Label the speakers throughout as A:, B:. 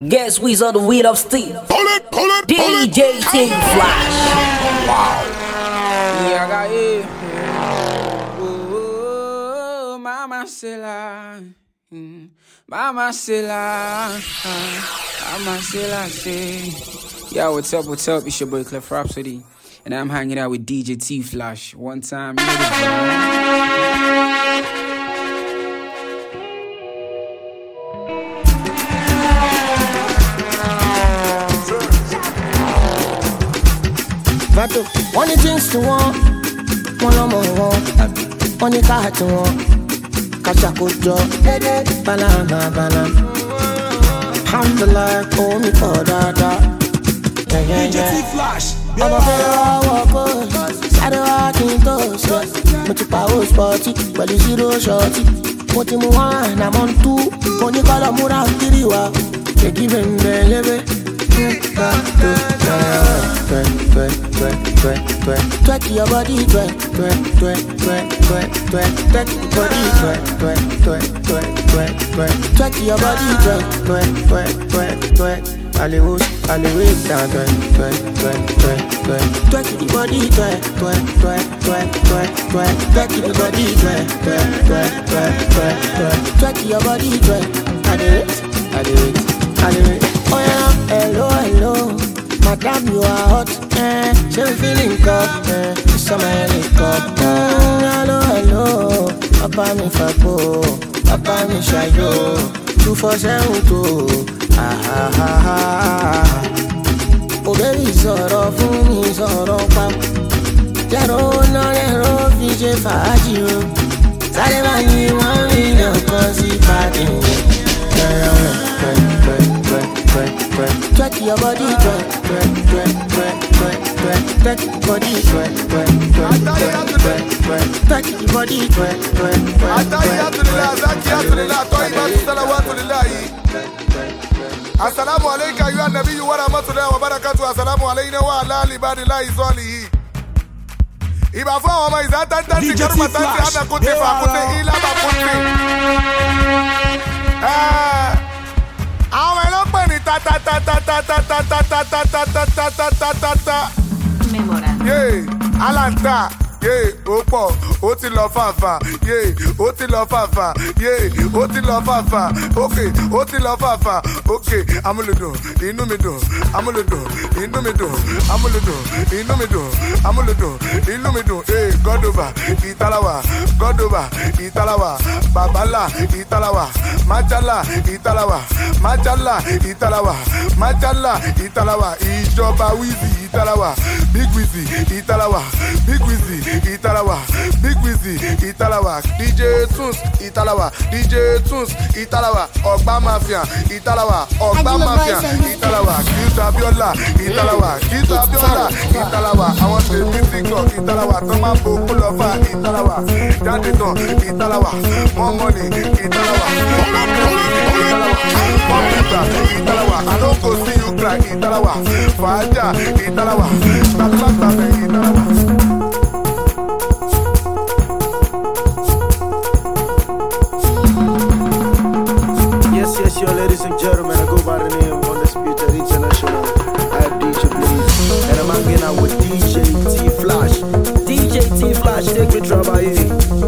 A: Guess who's on the wheel of steel? DJ Team Flash. Wow.
B: Yeah, I got it. Oh, Mama Silla. Mama Silla. Mama Silla say. Yo, what's up? What's up? It's your boy Clef Rhapsody. And I'm hanging out with DJ T Flash. One time, you know
C: Only things to want, one more want, only car to want, Kachakujo, banana, Alhamdulillah, oh me for dada. DJ
D: Flash,
C: I'm a walk, Saturday walking toast, but you power sporty, but you zero shorty. What you want, I'm on two, only color mura kiriwa, they give him the twerk your body, twerk your body, twerk. Hollywood down, twerk your body, twerk your body, twerk your body, twerk. I do it. Oh yeah, hello, madam, you are hot, she feeling cold, summer helicopter. Hello, papa mi fapo, papa mi shayo, 247 oh baby, sọ̀rọ̀ fún mi, sọ̀rọ̀ pa, jẹ́rọ náà lẹ́rọ fi ṣe fàájì o, sáré bá yí 1 million kan sí pàdé. Twerk your body, twerk your body, twerk your body,
D: Assalamu alaikum ya nabii wa rahmatullahi wa barakatuh. Assalamu alayna wa ala ibadillahi salihin. Iba fún àwọn ọmọ ìzátátá ti kẹrùmọ̀ tàbí ànàkútì fàkútì ìlànà kútì. Àwọn ẹlọ́pẹ̀ ní ta. Yeah, Alanta. Yeah, ó pọ̀, ó ti lọ fàfà. Yeah, ó ti lọ fàfà. Yeah, ó ti lọ fàfà. Okay, ó ti lọ fàfà. Okay, amúlùdùn, inú mi dùn. Amúlùdùn, inú mi dùn. Amúlùdùn, inú mi dùn. Amúlùdùn, inú mi dùn. Hey, God over, Italawa. God over, Italawa. Babala, Italawa. Majala, Italawa. Majala, Italawa. Majala, Italawa. Ìjọba Wizzy, Italawa. Big Wizzy, Italawa. Big Wizzy, Italawa. Big Wizzy, Italawa. DJ Tunes, Italawa. DJ Tunes, Italawa. Ogba Mafia, Italawa. Ogba Mafia, Italawa. Kita Biola, Italawa. Kita Biola, Italawa. I want the TikTok, Italawa. Toma Bokulova, Italawa. Jandeton, Italawa. More money, Italawa. More pizza, Italawa. I don't go see you cry, Italawa. Faja, Italawa. Talata, Italawa.
E: Yes, yo, ladies and gentlemen, I go by the name of Undisputed International. I have DJ Blaze, and I'm hanging out with DJ T Flash. DJ T Flash, take me trouble here.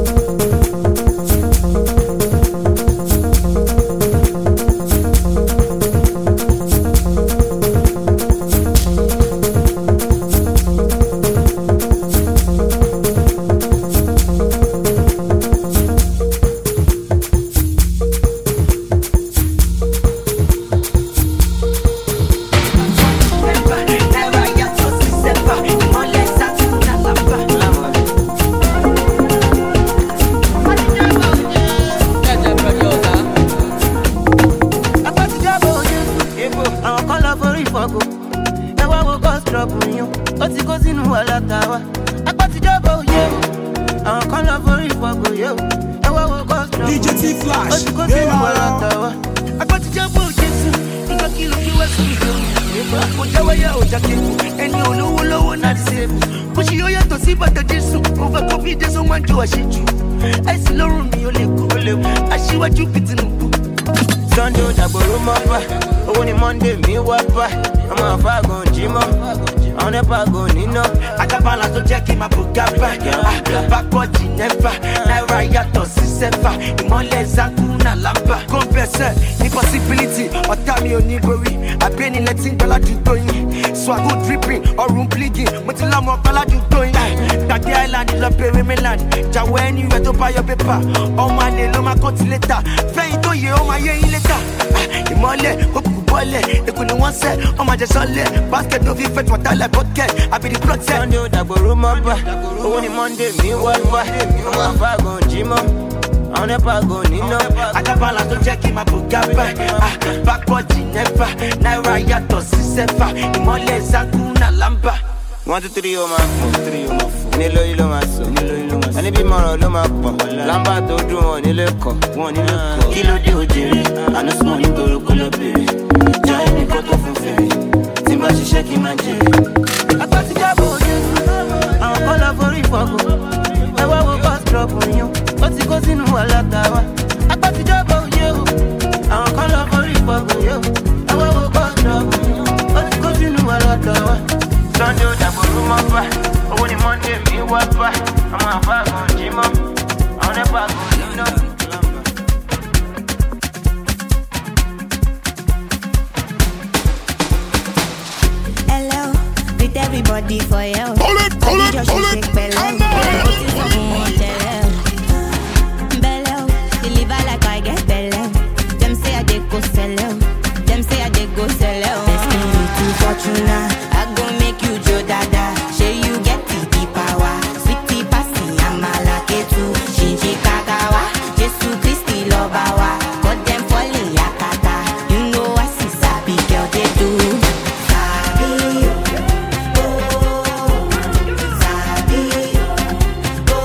D: DJ T Flash,
C: I see Lorun, you live, I see what you put in the book.
F: Sunday dàgbòrò mọ́ bá. Owó ni Monday mi wá bá. Ọmọ àfáàgùn jímọ̀. Àwọn nepa go nínú. Àjàbálà tó jẹ́ kí n máa bò gábà. Backward never. Náírà yàtọ̀ sí sẹ́fà. Ìmọ̀lẹ̀ Zakuna lámbà. Kọ́ńpẹ̀sẹ̀ ní possibility. Ọ̀tá mi ò ní borí. Àbẹ́ni lẹ́tí ń gbọ́lá dùgbò yín. Swago dripping, ọ̀run bleeding. Mo ti lọ́mọ ọ̀pẹ́lá dùgbò yín. Gbàgbé Island lọ bèrè mainland. Jàwọ́ anywhere tó bá yọ pépà. Ọmọ àlè ló máa kọ́ ti létà. Fẹ́yìn tó yẹ ó máa yé yín létà. Ìmọ̀lẹ̀ òkùnkùn bọ́lẹ̀. Èkó ni wọ́n sẹ́, ọmọ àjẹsọ́lẹ̀. Basket no fit fetch water like bucket. I be the plot set. Sunday dàgbòrò mọ́ bá. Owó ni Monday mi wá bá. Ọmọ àfáàgùn jímọ̀. Àwọn nepa go nínú. Àjàbálà tó jẹ́ kí n máa bò gábà. Backward never. Náírà yàtọ̀ sí sẹ́fà. Ìmọ̀lẹ̀ Zakuna lámbà. 1, 2, 3 ó máa fò. Nílò yìí ló máa sọ. Ẹni bí mọ̀ràn ló máa pọ̀. Lámbà tó dùn wọn nílé kọ̀. Kí ló dé òjèrè? Àná súnmọ́ nítorí kó lọ bèrè. Jọ ẹni kó tó fún fèrè. Tí n bá ṣiṣẹ́ kí n máa jèrè. Apá ti jábọ̀ òye. Àwọn kọ́ lọ forí ìfọ̀gùn. Ẹ wá wo bus drop yín. Ó ti kó sínú ọ̀làtà wa. Apá ti jábọ̀ òye o. Àwọn kọ́ lọ forí ìfọ̀gùn yó. Ẹ wá wo bus drop yín. Ó ti kó sínú ọ̀làtà wa. Sunday dàgbòrò mọ́ bá. Owó ni Monday mi wá bá. Àwọn àfáàgùn jímọ̀. Àwọn nepa go nínú.
G: Hello, with everybody for you.
D: Pull it.
G: Deliver like I get bello. Them say I dey go sell out. Them say I dey go sell out. Let's give me to Fortuna. I go make you Joe Dada. Say you get the power. Sweetie passy, I'm a lucky too. Shinji Kagawa. Jesu Christi Lobawa. Got them falling yakata. You know I see sabi girl they do. Sabi, oh, sabi, oh,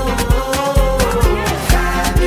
G: sabi,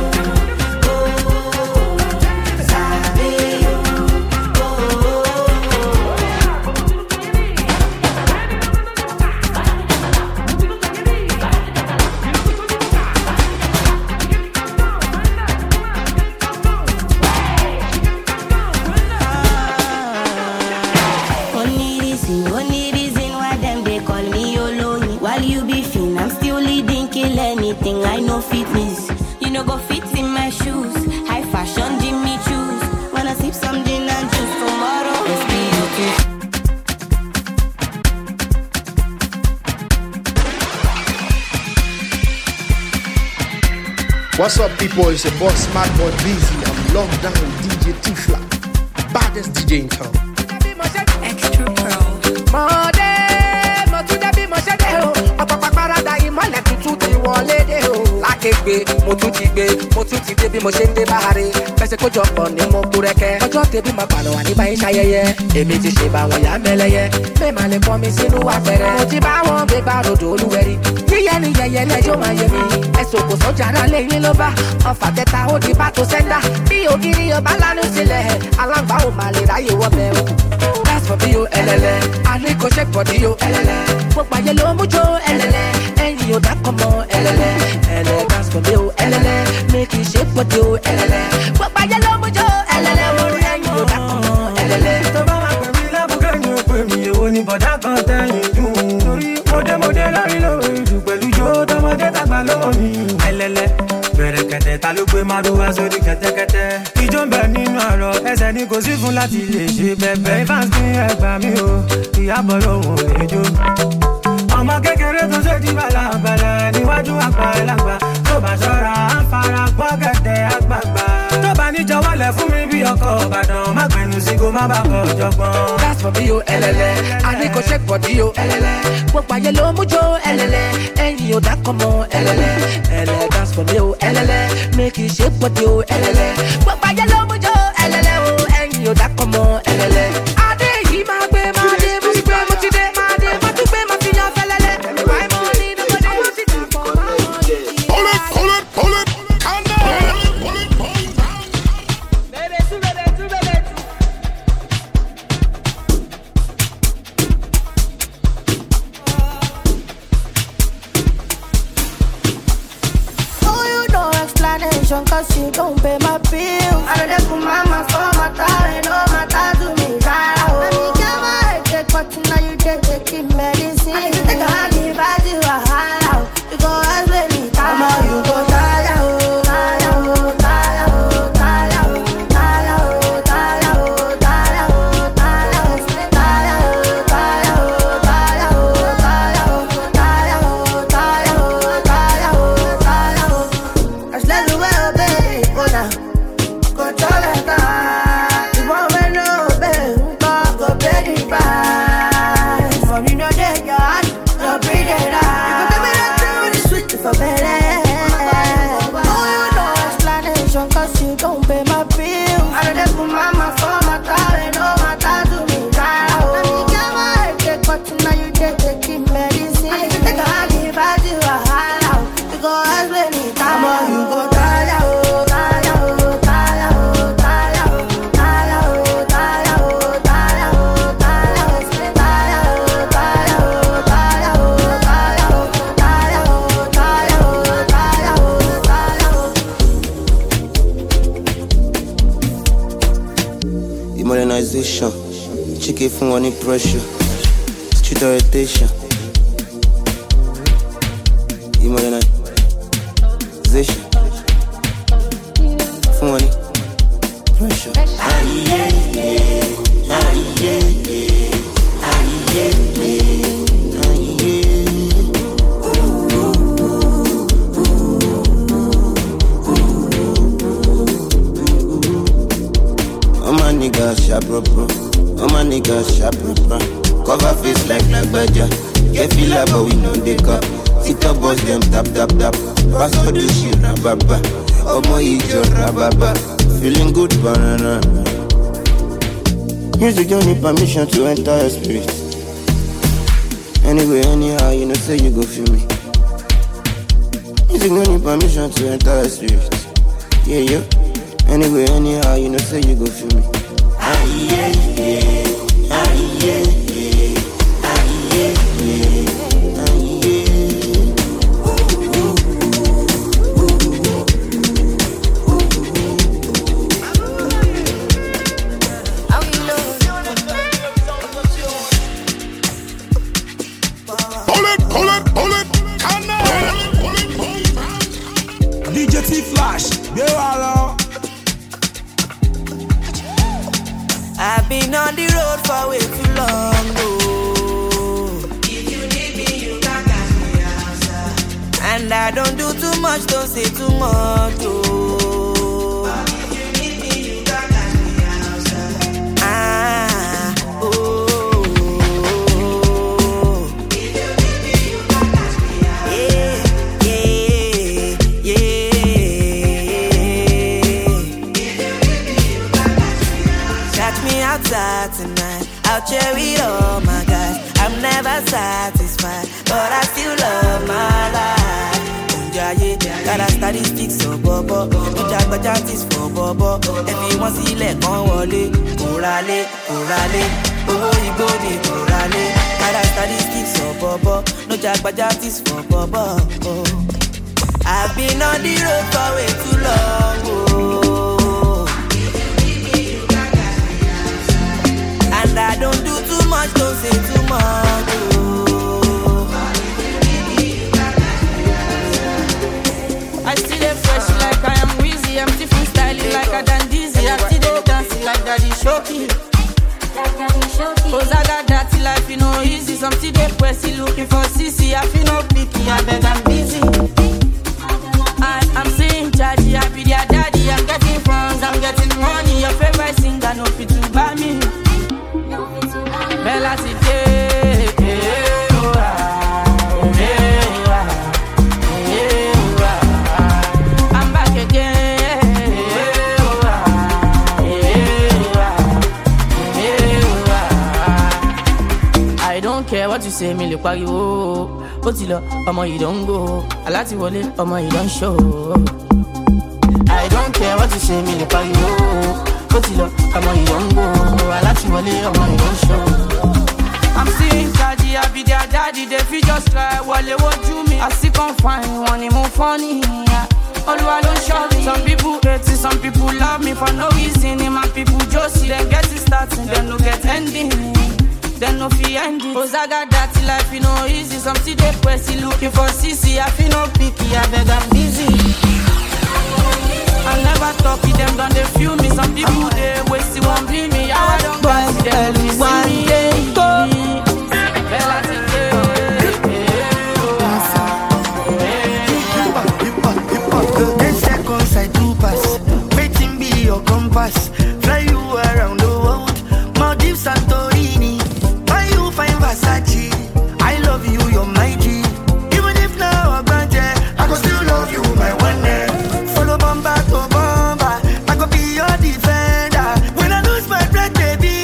G: Only reason why them they call me Oloni. While you be fin, I'm still leading, kill anything. I know fitness, you know go fit in my shoes. High fashion, Jimmy choose. Wanna sip some gin and juice tomorrow? Let's be okay.
H: What's up, people? It's your boss, Smart Boy Busy. I'm locked down with DJ T-Fly, baddest DJ in town.
G: Extra Pro.
C: Mo tún ti dé bí mo ṣe ń dé báhare. Fẹsẹ̀ kójọ pọ̀ ní mo kú rẹ́kẹ́. Ọjọ́ tẹbí máa pàlọ́ wà nígbà yín ṣayẹyẹ. Èmi ti ṣe bá wọn yá mẹ́lẹ́yẹ. Bẹ́ẹ̀ máa lè pọ́n mi sínú àpẹẹrẹ. Mo ti bá wọn gbé gbá rodò olúwẹ̀rí. Yíyẹ ni yẹyẹ lẹ́jọ́ máa yẹ mi. Ẹ̀sùn kò sọ́jà náà lẹ́yìn ló bá. Ọfà tẹta ó di bá tó sẹ́ńdà. Bí ògiri ọba lánú sílẹ̀. Aláǹgbá ò máa lè ráyè wọ́ bẹ́ẹ̀ o. That's for bí o ẹlẹ́lẹ́. Àní kò ṣe pọ̀ ní o ẹlẹ́lẹ́. Gbogbo ayé ló mú jó ẹlẹ́lẹ́. Ẹ̀yin ò dákọ̀ mọ́ ẹlẹ́lẹ́. That's for bí o ẹlẹ́lẹ́. Make it shape for you ẹlẹ́lẹ́. Gbogbo ayé ló mú jó ẹlẹ́lẹ́. Orí ẹ̀yin ò dákọ̀ mọ́ ẹlẹ́lẹ́.
F: Tó bá máa pè mí lábùkẹ́ ni ó pè mí. Èwo ni bọ̀dá kan tẹ̀yìn dùn. Torí mọdé lórí lórí ìlú pẹ̀lú jó tọmọdé tàgbà lọ́wọ́ mi. Ẹlẹ́lẹ́ bẹ̀rẹ̀ kẹ̀tẹ̀ ta ló gbé márùwá sórí kẹ̀tẹ́kẹ̀tẹ́. Ijó ń bẹ nínú àrọ̀ ẹsẹ̀ ni kò sí fún láti lè ṣe bẹ̀bẹ̀. Fans ní ẹgbàá mi o, Ìyábọ̀ lòun ò lè jó. Ọmọ kékeré tó ṣe jí balabala níwájú àgbàlagbà. Tó bá ṣọ́ra á fara gbọ́ gẹ̀dẹ̀ àgbààgbà. Tó bá ní jọ̀wọ́lẹ̀ fún mi bí ọkọ̀ Ìbàdàn. Má gbẹnu sí kó má bàa kọ̀ jọgbọ́n.
C: That's for bí o ẹlẹ́lẹ́. Àní kò ṣe pọ̀ ní o ẹlẹ́lẹ́. Gbogbo ayé ló mú jó ẹlẹ́lẹ́. Ẹ̀yin ò dákọ̀ mọ́ ẹlẹ́lẹ́. That's for bí o ẹlẹ́lẹ́. Make it shape for you ẹlẹ́lẹ́. Gbogbo ayé ló mú jó ẹlẹ́lẹ́ o. Ẹ̀yin ò dákọ̀ mọ́ ẹlẹ́lẹ́. Adé yìí máa gbé máa dé mo ti gbé mo ti dé máa dé mo tún gbé máa fi yan fẹ́lẹ́lẹ́. Why money no money?
D: Pull it.
G: Oh, you no explanation, cause you don't pay my bills. I don't put mama for
F: modernization. Chicken from any pressure. Street orientation. Modernization. From any pressure. Sharp proper. Oh my nigga sharp proper. Cover face like Baja. Get feel like but we know they cup. Sit up boss them tap tap tap. Pass for the shit rababa. Oh my ijo rababa. Feeling good banana. Music don't need permission to enter your spirit. Anyway, anyhow, you know say you go feel me. Music don't need permission to enter your spirit. Yeah, yeah. Anyway, anyhow, you know say you go feel me.
I: DJ T-Flash,
J: I've been on the road for way too long, oh. If you need me, you can catch me outside. And I don't do too much, don't say too much, oh. If you need me, you can catch me outside. Oh. If you need me, you can catch me outside. Outside tonight, I'll cherry all my guys. I'm never satisfied, but I still love my life. Got a statistics so bobo, no jagbajantis for bobo. Everyone see like on wale, kurale, oh ibo ni kurale. Got a statistics so bobo, no jagbajantis for bobo. I've been on the road for way too long, oh. And I don't do too much, don't say too much, oh. I still a fresh like I am Weezy. I'm different styling like a dandizi. I still dancing like Daddy Shoki. Cause I got that life, you know, easy. Some still they pressy looking for CC. I feel no picky, I beg I'm busy. I'm saying Jaji, I be their daddy. I'm getting funds, I'm getting money. Your favorite singer, no fit to buy me. Bella City, I'm back again. I don't care what you say, me look like you. But you love, you don't go. I like to walk, you don't show. I don't care what you say, me look like you. But you love, you don't go. I like to walk, you don't show. I'm seeing Daddy, I be their daddy. They feel just like Wale, what you mean? I see come fine, one more funny. All I don't show me. Some people hate it, some people love me for no reason. My people just see them get it starting, then no get ending. Then no fee ending. Cause I got that life, you know, easy. Some see they pressy looking for CC. I feel no picky, I beg I'm busy. I never talk with them, don't they feel me. Some people they waste it, won't be me. I don't buy them, you see me.
K: Compass, fly you around the world, Maldives, Santorini. Why you find Versace? I love you, you're my G. Even if now I'm granted, I go still love you, my one name. Follow bomba to bomba, I go be your defender. When I lose my breath, baby,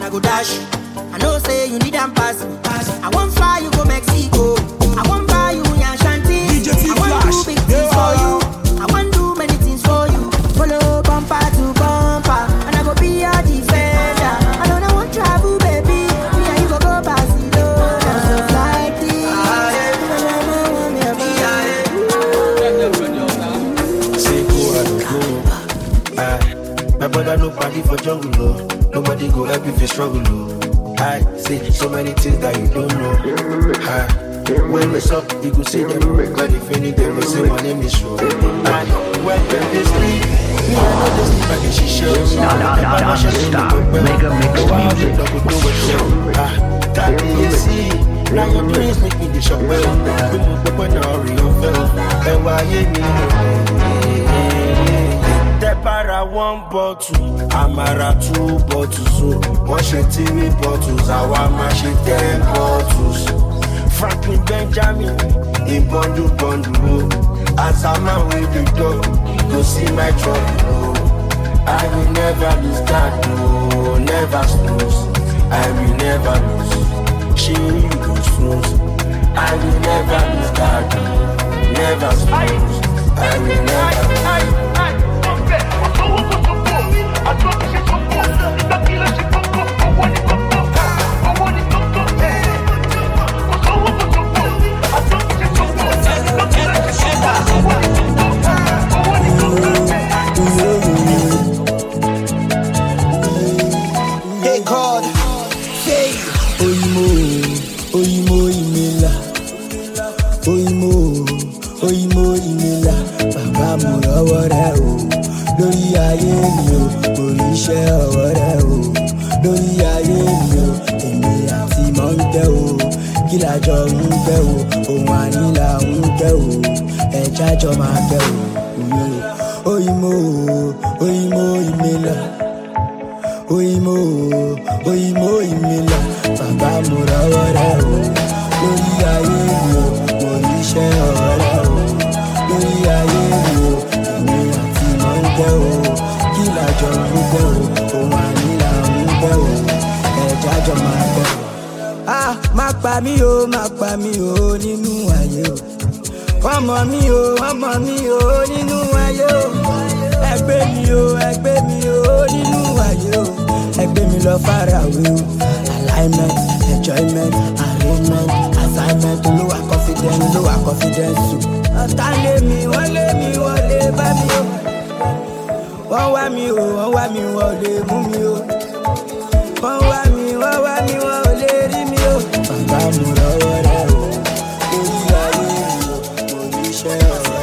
C: I go dash. I know say you need them pass. I won't fly you go Mexico. I won't buy you in Ashanti. I won't do big things for you. I won't do many things for you. Follow bumper to bumper, and I go be your defender. I don't want travel, baby. Me and you go Barcelona. Just like this.
E: Say go, I don't go. My brother no party for jungle, no. Nobody go help if you struggle, no. I say so many things that you don't know. When it's up, you go see them. But if you need them, you say my name is sure. When they sleep, me I know they sleep like she shows.
L: No, stop. Make her make music.
E: That you see, now your dreams make me the shop well. We move the point now, real fell. And why you need para one bottle, Amara 2 bottles. So, wash your TV bottles, our mash 10 bottles. Franklin Benjamin, in bundle. As a man with the dog, go see my trouble. I will never lose that, no, never snooze. I will never lose. She you go snooze. I will never lose that, no, never snooze. I will never lose.
C: Hey God, say Oyimo imela, Oyimo imela, Baba mo lọ́wọ́ rẹ o, lórí ayé mi o, orí iṣẹ́ ọwọ́ rẹ o, lórí ayé mi o, èmi àti mọ̀ ń tẹ́ o, kí lájọ ń tẹ́ o, ohun àníla ń tẹ́ o, ẹja jọ máa tẹ́ o, Oyimo imela. Oyimo imela, bàbá mo rọ́wọ́ rẹ o, lórí ayé mi o, mo níṣẹ́ ọ̀rẹ́ o, lórí ayé mi o, èmi àti mọ̀ ń tẹ́ o, kí lájọ ń tẹ́ o, ohun àníla ń tẹ́ o, ẹja jọ máa tẹ́ o. Má pa mí o nínú ayé o, wọ́n mọ̀ mí o nínú ayé o. Ẹgbẹ́ mi o nínú ayé o. Ẹgbẹ́ mi lọ far away o. Alignment, enjoyment, arrangement, assignment. Olúwa confidence o. Ọ̀tá lé mi, wọ́n lé bá mi o. Wọ́n wá mi, wọ́n lè mú mi o. Wọ́n wá mi, wọ́n lè rí mi o. Bàbá mo lọ́wọ́ rẹ o. Orí ayé mi o, mo ní iṣẹ́ ọ̀rẹ́ o.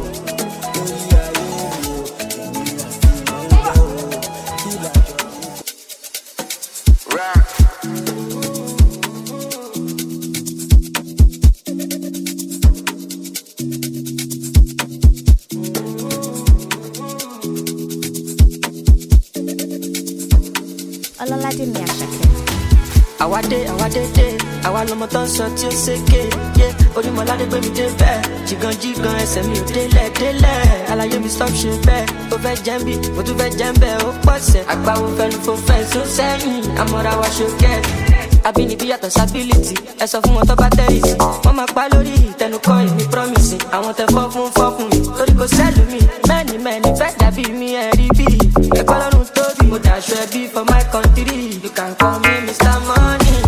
M: Àwa lọmọ tó ń sọ tí ó ṣèké, Onímọ̀ládé gbé mi dé bẹ́ẹ̀, jìgàn ẹsẹ̀ mi ò délẹ̀, àlàyé mi stop ṣe bẹ́ẹ̀, ó fẹ́ jẹ́ bí, mo tún fẹ́ jẹ́ bẹ́ẹ̀, ó pọ̀sẹ̀, àgbáwo fẹnu fò fẹ́ tó sẹ́yìn, àmọ́ra wa ṣókẹ́. Àbínibí yàtọ̀ sábílìtì, ẹ sọ fún wọn tó bá tẹ́rìsì, wọ́n máa pa lórí ìtẹnukọ́ ìmí promise, àwọn tẹ fọ́ fún mi, torí kò sẹ́lù mi, mẹ́ni fẹ́ dàbí mi ẹ̀rí bí, ẹ̀kọ́ lọ́run tóbi, mo dàṣọ ẹbí for my country, you can call me Mr. Money.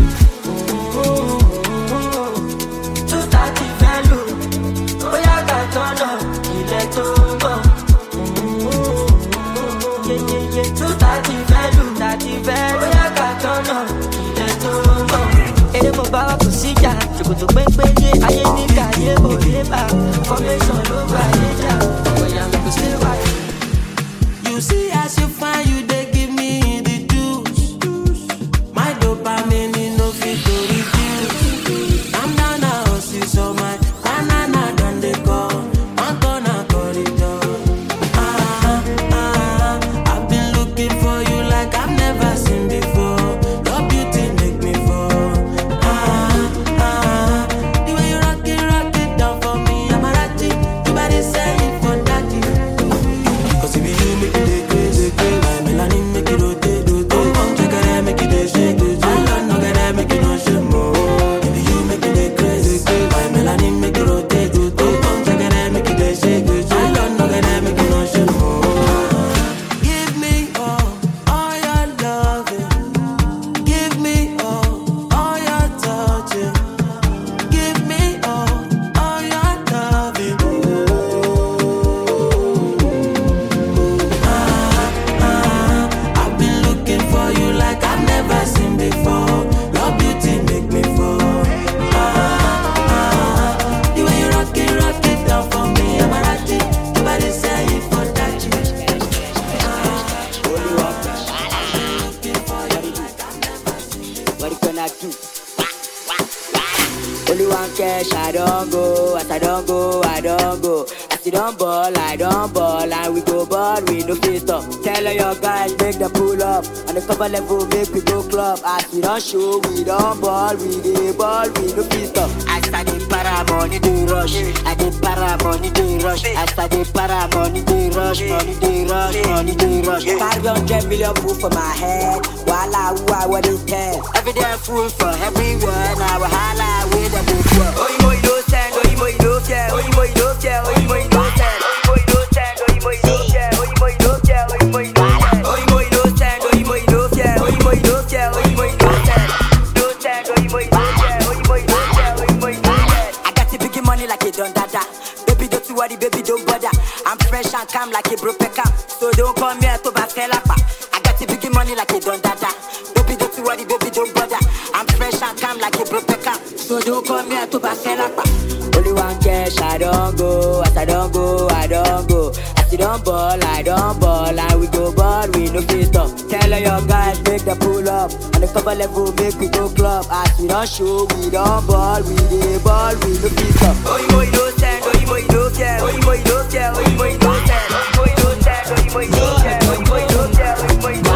M: Ṣòkòtò pẹ́pẹ́ yé ayé ní kàyé òye bá formation ló bá yé jà ọ̀yà mi kò sí wáyé. You see as you find you dey give me the juice, my dopamine no fit to reduce. I'm down now see so my banana don dey come, one corner corridor. I've been looking for you like I've never seen before. Your beauty make me fall.
N: wanna do. Only one cash, I don't go. As I don't go, I don't go. As you don't ball, I don't ball. And we go ball, we no fit stop. Tell all your guys, make them pull up. On the cover level, make we go club. As we don't show, we don't ball. We dey ball, we no fit stop. As I dey para, money dey rush. I dey para, money dey rush. As I dey para, money dey rush. Money dey rush, money dey rush. 500 million proof for my head. Walla, who I want to tell. Every day full for everywhere. Now I holla with the big world. Oh, you don't stand, oh, you don't care. Oh, you don't care, oh, you don't stand. Oh, you don't stand, oh, you don't care. Oh, you don't care, oh, you don't stand. Oh, you don't stand, oh, you don't care. Oh, you don't care, oh, you don't stand. Don't stand, oh, you don't care. Oh, you don't care, oh, you don't stand. I got the big money like a don dada. Baby, don't you worry, baby, don't bother. I'm fresh and calm like a broke cam. So don't come here to Baselapa. I got the big money like a don dada. Baby, don't you worry, baby, don't bother. I'm fresh and calm like a broke cam. So don't come here to Baselapa. Only one cash, I don't go. As I don't go, I don't go. As you don't ball, I don't ball. And we go ball, we no fit stop. Tell all your guys, make them pull up. On the cover level, make we go club. As we don't show, we don't ball. We dey ball, we no fit stop. Oh, you don't stand, oh, you don't care. Oh, you don't care, oh, you don't stand. Oh, you don't stand, oh, you don't care. Oh, you don't care, oh, you don't stand.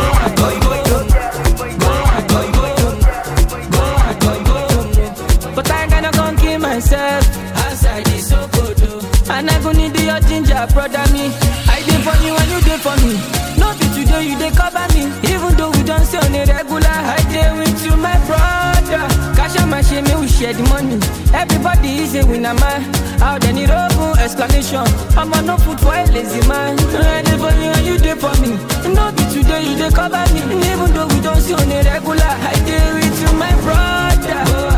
J: But I gonna gon' kill myself outside this so good. And I gon' need your ginger, brother me. I did for you and you did for me. No be today you dey cover me. Even though we don't stay on a regular, I dey with you, my brother. Cash out my shame, we share the money. Everybody is a winner, man. Out there need open explanation. I'm on no food for a lazy man. I did for you and you did for me. No be today you dey cover me. Even though we don't stay on a regular, I dey with you, my brother.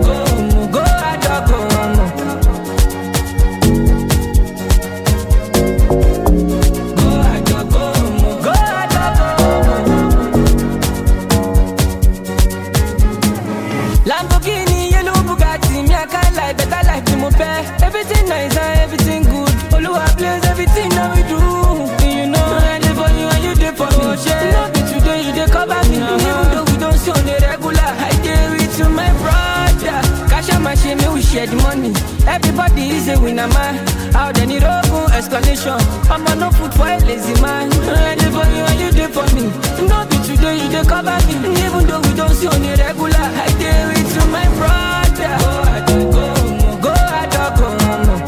J: Lamborghini, yellow Bugatti, me I can't lie, better life to my pay. Everything nice and everything good. Oluwa bless everything that we do. You know I did for you and you did for me. Not be today you dey cover me. Even though we don't see on the regular, I dey with you, my brother. Cash out my shame, we share the money. Everybody is a winner, man. Out there need open explanation. I'm on no food for a lazy man. I did for you and you did for me. Not be today you dey cover me. Even though we don't see on the regular, I dey with you, my brother. Go, I don't go.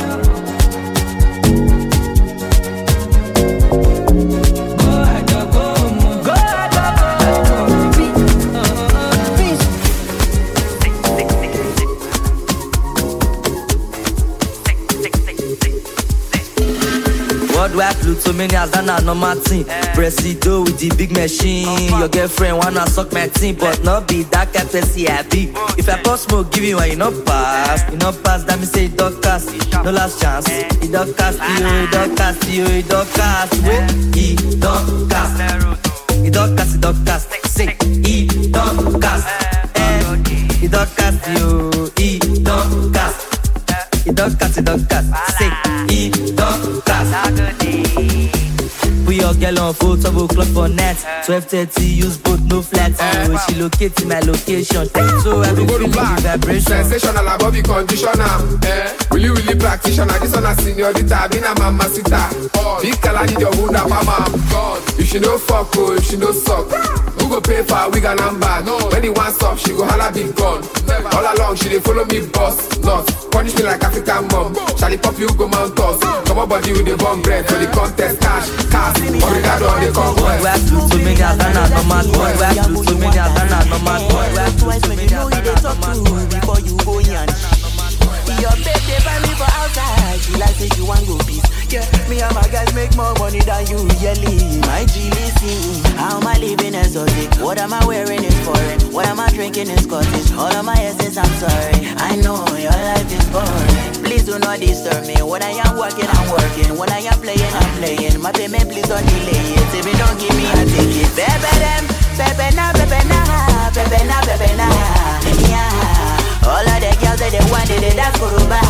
O: I flew so many as than a normal thing. Presido with the big machine. Your girlfriend wanna suck my team, but not be that kind of I be. If I pour smoke, give you one, you not pass. You not pass, that me say it don't cast. No last chance. It don't cast you, it don't cast you, it don't cast. Wait, it don't cast. It don't cast, it don't cast. Say, it don't cast. It don't cast you, it don't cast. It don't cast, it don't cast. Say, it don't cast. Put your girl on full 12 o'clock for net. 12:30, use both, no flat. She locate in my location. So every feel the vibration.
P: Sensational, above the conditioner. Really practitioner. This one a señorita, been a mamacita. Big color need your wound up, mama. If she no fuck, oh, if she no suck. Who go pay for a wig and number? When he wants stop, she go holla big gun. All along, she dey follow me, boss. Not punish me like African mom. Charlie pop, you go mount us. Come on, body with the bomb bread for the contest. Cash, obrigado on the conquest.
O: We have to many as than a normal boy. We have to many as than a normal boy. We have
K: twice when you know you dey talk to before you go yan. Your babe dey buy me for outside. She like say you want go peace. Yeah, me and my guys make more money than you really. My G, listen. How am I living exotic? What am I wearing is foreign. What am I drinking is Scottish. All of my essence, I'm sorry. I know your life is boring. Please do not disturb me. When I am working, I'm working. When I am playing, I'm playing. My payment, please don't delay it. If you don't give me, I take it. Bebe them, bebe na, bebe na, bebe na, bebe na. Yeah. All of the girls that they want, they dance for Ruba.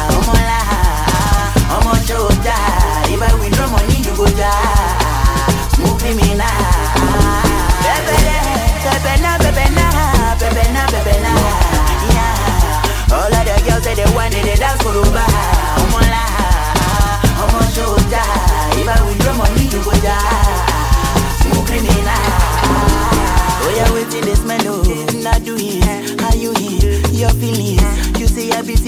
K: I'm on show die. If I win no money, you go die. Smooth me now. Bebe na, bebe na, bebe na, bebe na, bebe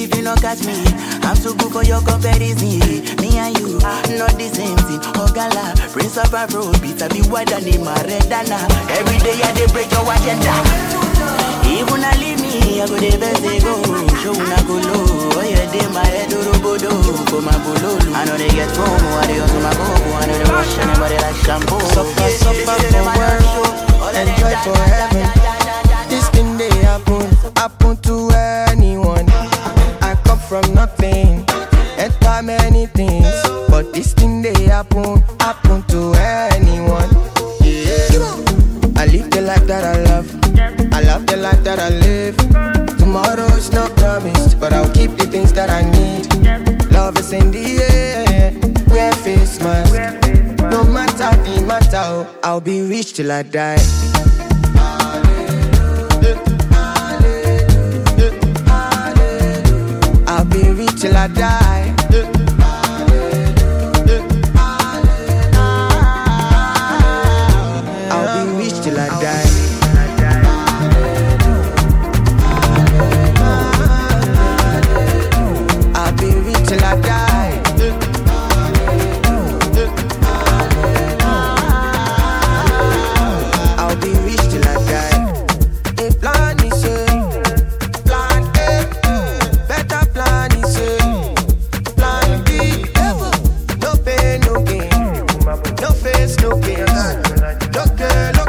Q: if you not catch me, I'm too good for your comparison. Me and you, not the same thing. Oh gala, Prince of Afro beats, I be wider than my Redana. Every day I dey break your agenda. Even I leave me, I go the best they go. Show una go low, oh yeah, dey my head orobodo. For my bololo, I know they get home, I dey hustle my go. I know they wash anybody like shampoo.
C: Suffer for world, enjoy for heaven. This thing they happen to anyone. I come from nothing, enter many things, but this thing they happen to anyone. I live the life that I love, I love the life that I live. Tomorrow is not promised, but I'll keep the things that I need. Love is in the air, wear face mask. No matter the matter, I'll be rich till I die. I'll be rich till I die. I'll be rich till I die. I'll be rich till I die. I'll be rich till I die. A plan is a plan A, better plan is a plan B. No pain, no gain, no face, no gains. Look,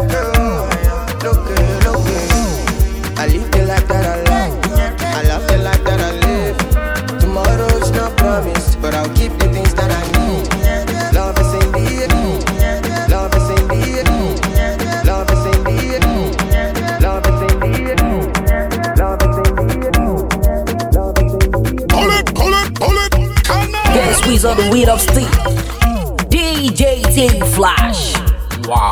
C: I live the life that I love, I love the life that I live. Tomorrow's not promised, but I'll keep the things that I need. Love is in the air, love is in the air, love is in the air, love is in the air, love is in the air.
A: Pull it. Get squeeze on the weed of Steve. DJ T Flash. Wow.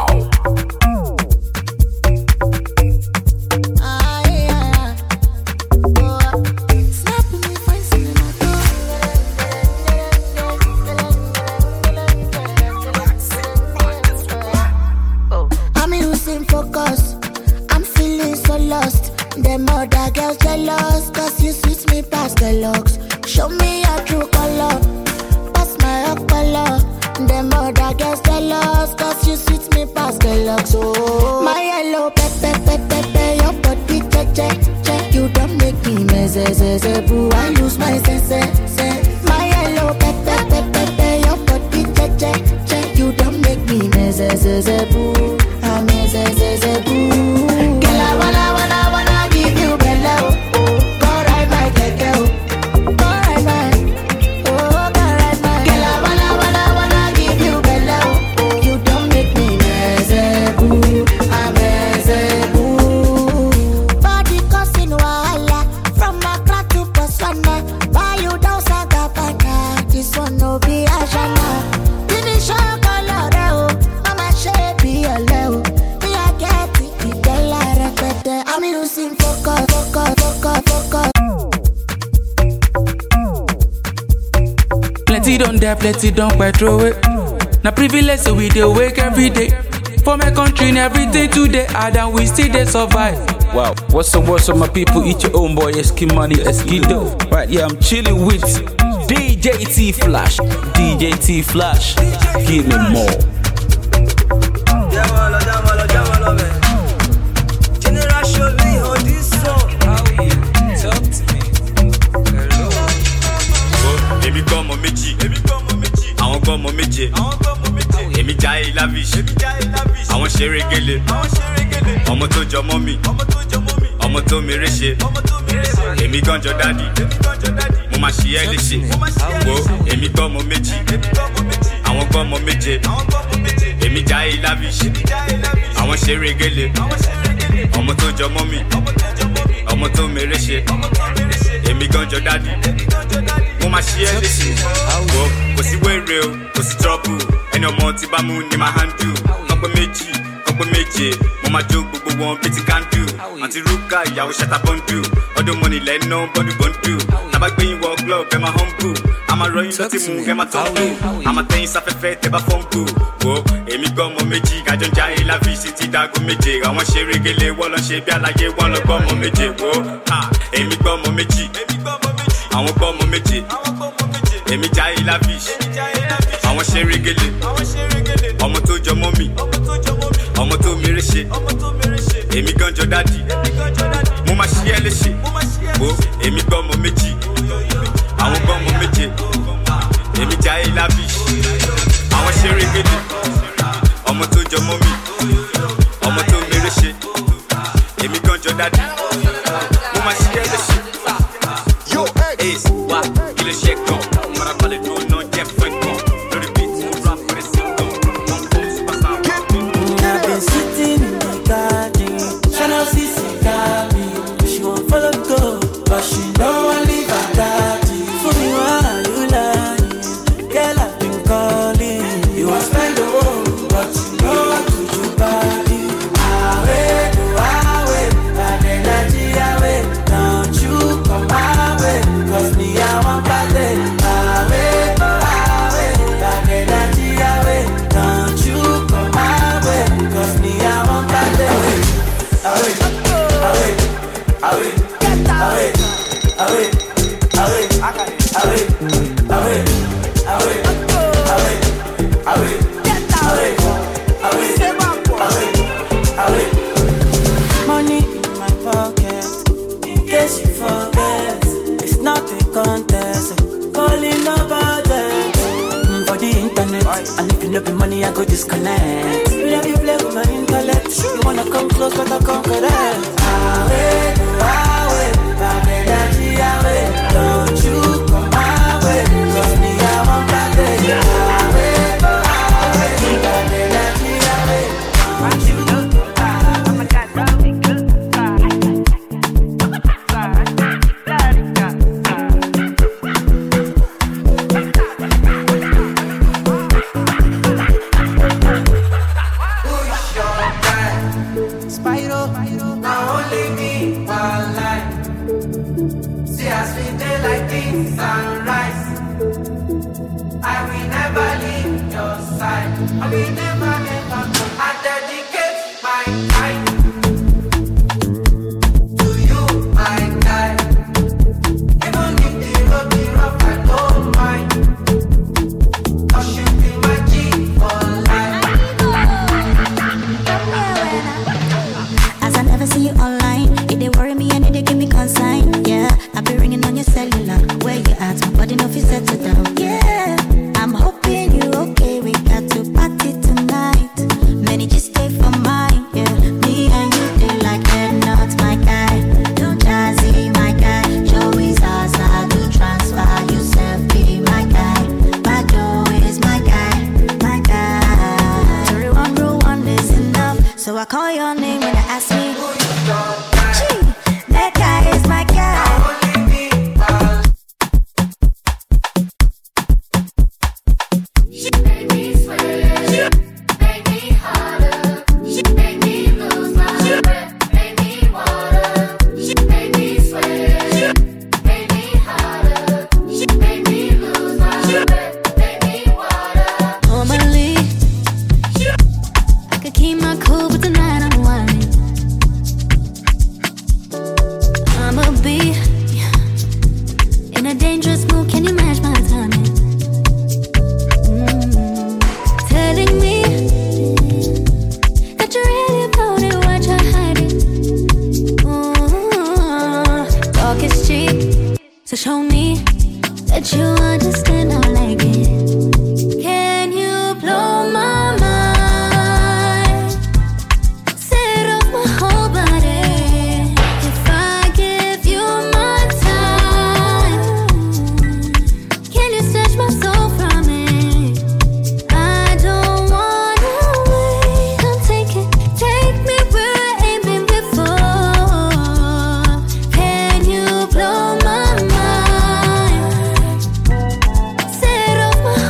R: I'm losing focus, I'm feeling so lost. Them other girls jealous, cause you suit me past the looks. Show me your true color, pass my up color. Them other girls jealous, cause you suit me past the looks. Oh, my yellow pepe, your body check. You don't make me mess, boo, I lose my sense. My yellow pepe, your body check. You don't make me mess, boo, I mess, boo. Girl, I wanna give you bello. Go ride my keke, go ride my, oh, go ride my. Girl, I wanna give you bello. You don't make me mess, boo, I mess, boo. Body causing wahala from Accra to Botswana. Why you don't Sagabana? This one no be Ashana. Finish your color, mama shape be a level. Me I get it, girl I repeat it. I'm losing focus.
B: Plenty don't die, plenty don't quite throw it. Now privilege so we dey wake every day. For my country and everything today, and we still they survive. Wow, what's up my people? Eat your own boy, Eski Money, Eski Dough. Right, yeah, I'm chilling with DJ T Flash. DJ T Flash, give me more.
S: Generation me on this song. How you talk to me? Hello.
T: Èmi gbọ́ ọmọ méjì, àwọn gbọ́ ọmọ méje, èmi jayé lavish, àwọn ṣeré gélé, ọmọ tó jọ mọ́ mi, ọmọ tó mèrè ṣe, èmi gànjọ dádì, mo máa ṣe ẹ́ léṣe, wo èmi gbọ́ ọmọ méjì, àwọn gbọ́ ọmọ méje, èmi jayé lavish, àwọn ṣeré gélé, ọmọ tó jọ mọ́ mi, ọmọ tó mèrè ṣe, èmi gànjọ dádì, mo máa ṣe ẹ́ léṣe, wo kò sí wèrè o, kò sí trouble, ẹni ọmọ tí bá mú ni máa handle, kọ́pẹ́ méjì, kọ́pẹ́ méje, mo máa jó gbogbo wọn bí ti kándù, àti rúkà ìyàwó ṣàtà bọ́ndù, ọdún mọ́ni lẹ́nu bọ́ndù bọ́ndù, tàbá gbé yín wọ club ẹ máa humble, a máa rọ yín lọ́tí mú ẹ máa tọ́kù, a máa tẹ́yìn sáfẹ́fẹ́ tẹ bá fọ́nkù, wo èmi gbọ́ ọmọ méjì kájọ ń jáde láfíìsì ti dágún méje, àwọn ṣe régele wọ́n lọ ṣe bí àlàyé wọ́n lọ gbọ́ ọmọ méje, wo èmi gbọ́ ọmọ méjì, àwọn gbọ́mọ méje èmi jayé lavish àwọn ṣe régele ọmọ tó jọ mọ́ mi ọmọ tó mèrè ṣe èmi gan jọ dádì mo máa ṣí ẹ léṣe o èmi gbọ́mọ méjì àwọn gbọ́mọ méje èmi jayé lavish àwọn ṣe régele ọmọ tó jọ mọ́ mi ọmọ tó mèrè ṣe èmi gan jọ dádì mo máa ṣí ẹ léṣe. Yo, Ace, wa, kí ló ṣe gan? Mọ̀nà balẹ̀ tó ná jẹ́ fẹ́ gan. Lórí beat, mo rap for the single. Wọ́n kó superstar.
M: I've been sitting in the garden, Channel CC got me. She won't follow me go, but she don't want leave her daddy. For me, why are you lying? Girl, I've been calling. You want spend the world, but you know how to do body. Away, bad energy away. Don't you come my way, 'cause me I want party. Away, bad energy away. Don't you come my way, 'cause me I want party. Away, away, away, away, away, away, away, away, away, away, away, away. Money in my pocket, in case you forget. It's not a contest, calling about that. For the internet, and if you know the money, I go disconnect. We love you play with my intellect. You wanna come close, but I come correct. Away, bad energy away. Don't you come my way, 'cause me I want that day. Away, bad energy away. Don't you come my way.
K: Spyro, now only me one life. See us we day like this sunrise. I will never leave your side. I will never go. I dedicate my time to you, my guy. Even if the road be rough, I don't mind. 'Cause you be my G for life.
R: As I never see you online, it they worry me and it they give me consign. Yeah, I be ringing on your cellular. Where you at? My body no fit settle down. Yeah, I'm hoping you okay. We got to party tonight. Many just stay for mine. Yeah, me and you they like head not my guy. Don't jazzy my guy. Show is us. I do transfer. You self be my guy. My dough is my guy. My guy. Sorry, one rule, one is enough. So I call your name when I ask me. Gee, that guy is my guy. Normally, I could keep my cool, but tonight I'm whining. I'ma be in a dangerous mood. Can you match my timing? Telling me that you really about it, what you're hiding. Talk is cheap, so show me that you understand. I like it. Can you blow my mind? Set off my whole body. If I give you my time, can you snatch my soul from it? I don't wanna wait. Come take it, take me where I ain't been before. Can you blow my mind? Set off my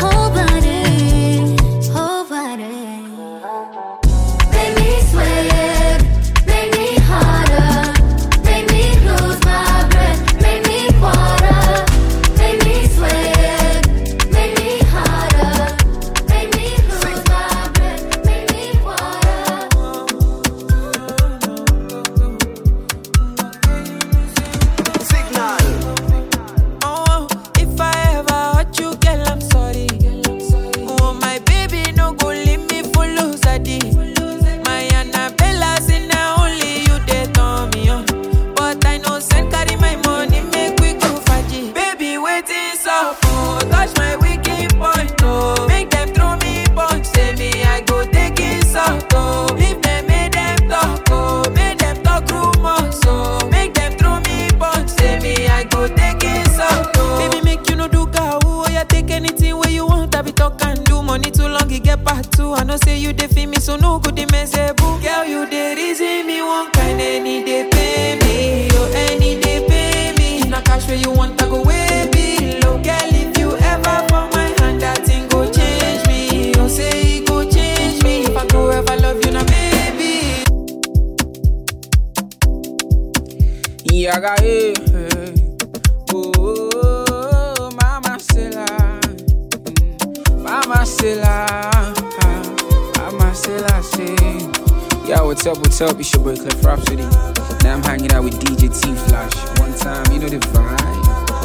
B: Yaga, eh. Oh, Mama Sela. Mama Sela. Mama Sela, say. Yo, what's up? It's your boy Clef Rhapsody. Now I'm hanging out with DJ T Flash. One time, you know the vibe.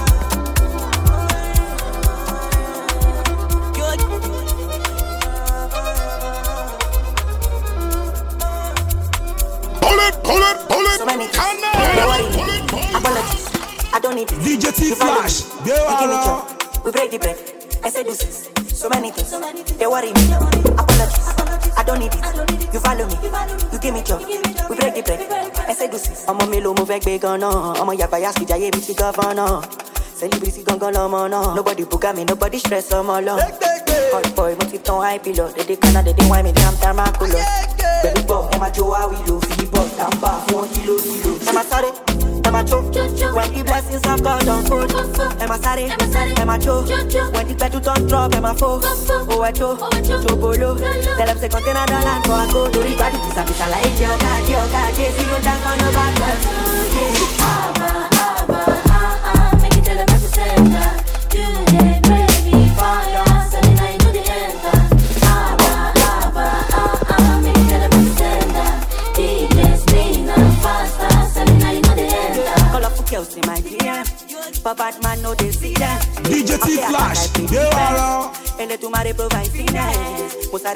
K: Pull it. So many things. Apologies. I don't need it.
I: DJ T Flash.
K: Give me joy. We break the bread. I say deuces. So many things. They worry me. Apologies. I don't need it. You follow me. You give me joy. We break the bread. I say deuces. I'm a melo move back big on. I'm a yapayaski jaye biti governor. Celebrity gongolo no. Nobody buga me. Nobody stress on my long. Hot boy, but it don't high pillow. They can't, they want me, damn thermaculous. Baby boy, Emma Joe, how we do? Feel boy, damn bar, 1 kilo. Emma sorry, Emma Joe. When the blessings of God don't fold. Emma sorry, Emma Joe. When the bed don't drop, Emma foe. Oh, I Joe, Joe Bolo. Tell them, say, container the land for a go. Do it, but it's a bitch, I like your God, yes, you don't dance on the back. Make it tell them to say that. You did, baby, fire. In my DM, but bad man know they see them.
I: DJ T Flash,
K: and the tomorrow provide finance.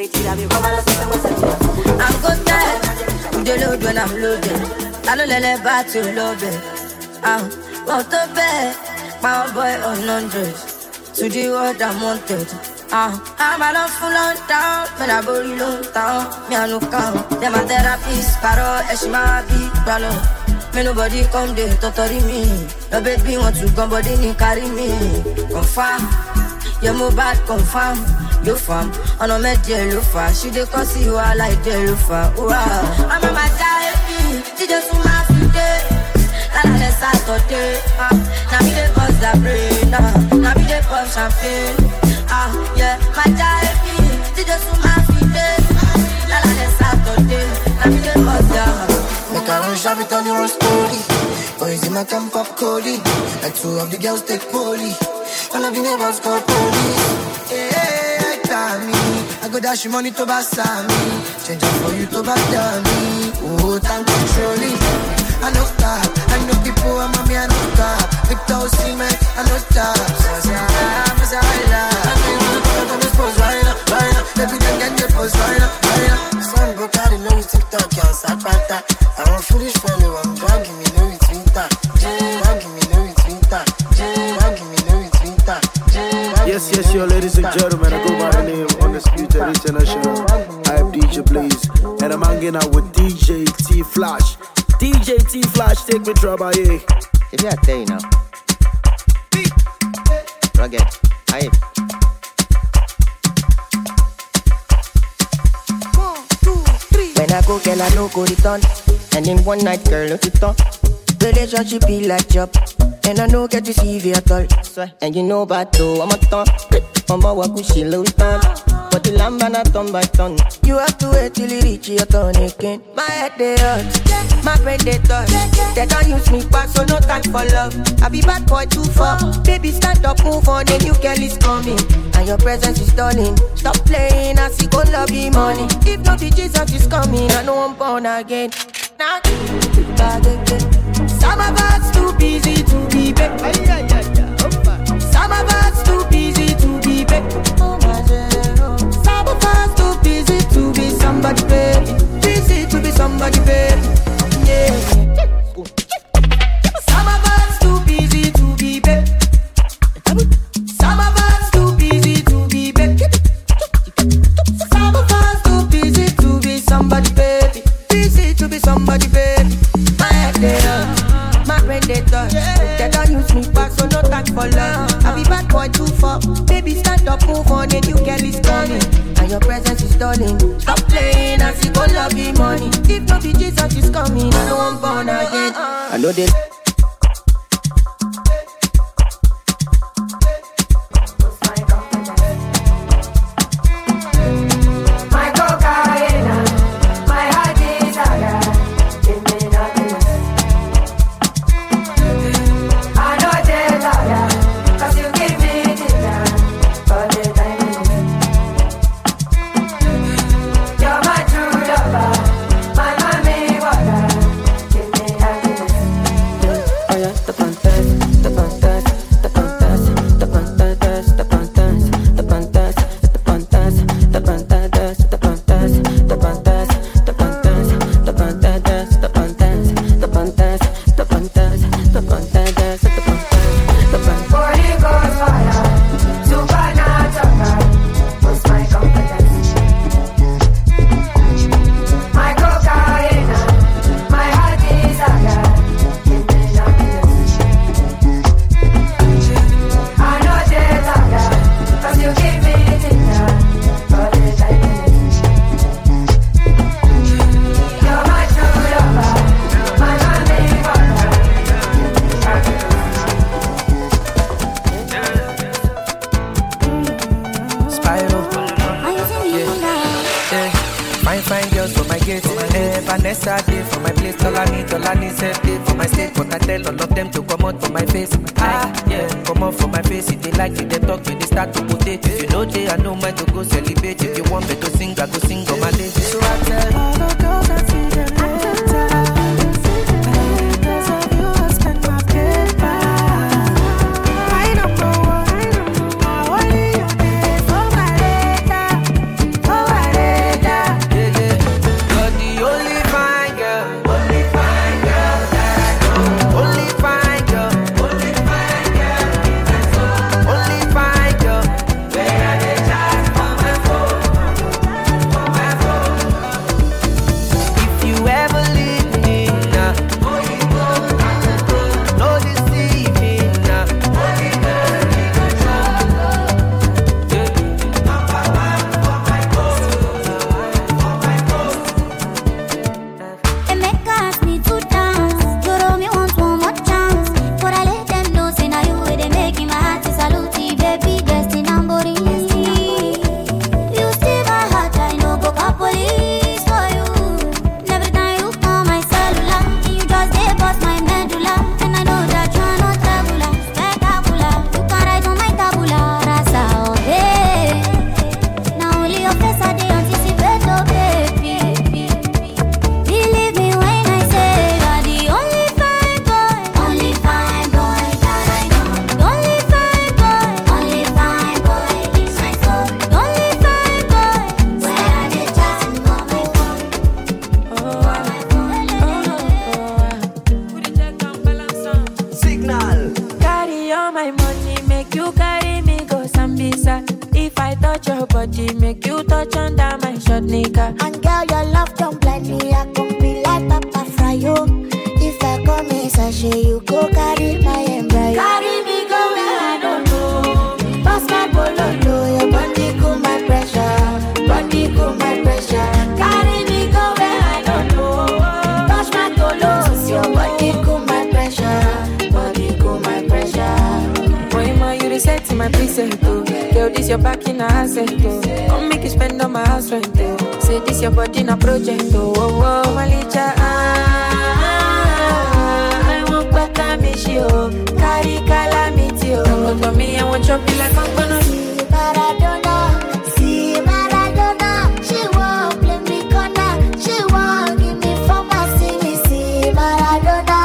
J: I'm good now. You don't load when I'm loaded. I don't let it back to love it. I'm out of bed, my boy on 100. To the world I'm wanted. I'm a lot full on down, when I go low down. Me I no count. Them a therapist, paro, eshima big bralo. Me nobody come there to torture me. Your baby want to come, but they need carry me. Confirm, you're more bad, confirm. You fam, I know me dear Lufa. She dey cause you are like dear Lufa. Wow, I'm a my type, she just want my feet. La la Saturday, now me dey bust the brain, now me dey pop champagne. Yeah, my type, she just want my feet. La la Saturday, now me dey bust the.
C: Make I run shabby, tell your story. Boys in my camp up Cody. And 2 of the girls take poly. All of the neighbors call police. Hey, me. I go dash you money to Basami. Change up for you to Badami. Oh, time controlling. I know stop. I know people, I'm on me, I know stop. Victor Osimhen, I know stop. So I'm a Zayla. I know you want to go to this post right now. Every day get your post right now. Son, bro, carry no TikTok, y'all, Sapata. I'm a foolish fellow, I'm dragging me, no retweeter. Dragging me, no retweeter. Dragging me, no retweeter.
E: Yes, yo, ladies and gentlemen, I go by the name Undisputed International. I am DJ Blaze, and I'm hanging out with DJ T Flash. DJ T Flash, take me trouble, yeah.
N: If I tell you now, rugged, hype.
C: 1, 2, 3. When I go, girl, I no go return. And in one night, girl, no to talk. Relationship be like job, and I no get to see you at all. And you know about though, I'm a ton. I'm a wakushi low ton. But the lamb and a ton by ton. You have to wait till you reach your turn again. My head they hurt, my brain they touch. They don't use me back, so no time for love. I be bad boy too far. Baby, stand up, move on, a new girl is coming. And your presence is stunning. Stop playing, I see go love the money. If not the Jesus is coming, I know I'm born again. Now, some of us too busy to be back. Some of us too busy to be back. Some of us too busy to be somebody, baby. Busy to be somebody, baby. Yeah. Some of us too busy to be back. Some of us too busy to be back. Some of us too busy to be somebody, baby. Busy to be somebody, baby. My head they up, my brain they touch. They don't use me back, so no time for love. I be bad boy too far. Baby, stand up, move on, a new girl is coming. And your presence is stunning. Stop playing, I see go love the money. If not the Jesus is coming, I know I'm born again. I know they.
U: but I tell all of them to come out for my face. Come out for my face. If they like it, they talk, when they start to put it. If you know they, I know mine to go celebrate. If you want me to sing, I go sing on my day. So I tell all the girls I see them later. Because of you, I spend my paper. I don't know what, only you pay for my data. For my data. You're the only fine girl. Only fine girl that I know. Only fine girl. Only fine girl. Only fine girl. Where are they chat for my phone? For my phone. If you ever leave me now, no deceive me now.
R: And make us need to dance. You know me want one more chance. But I let them know, say now you way they making my heart to salute, baby, destined and boring. You steal my heart, I know, go call police for you. And every time you call my cellular, you just they bust my medulla. And I know that you're not tabula, spectacular. You can write on my tabula rasa, oh hey. Now only your face I dey anticipate, oh baby. Believe me when I say you're the only fine boy that I know. The only fine boy is my soul. The only fine boy where I dey chat for my phone.
U: Signal.
J: Carry all my money, make you carry me go Sambisa. If I touch your body, make you touch under my short nigga.
R: And girl, your love don't blind me. I can be like Papa Fryo. If I come in sachet, you go carry my embryo. Carry me go where I don't know. Pass my bololo, your body cool my pressure. Body cool my pressure. Carry me go where I don't know. Touch my tolos, your body cool my pressure. Body cool my pressure.
J: Boy, ma, you reset to my preset, oh. Girl, this your back in a asset, oh. Come make you spend on my house rent, oh. Say this your body in a project, oh. Oh, oh, Malicha, I want back a mishi, oh. Carry calamity, oh. Come to me, I want chop you like I'm gonna be.
R: Maradona, she won't play me corner. She won't give me former, see me, see Maradona,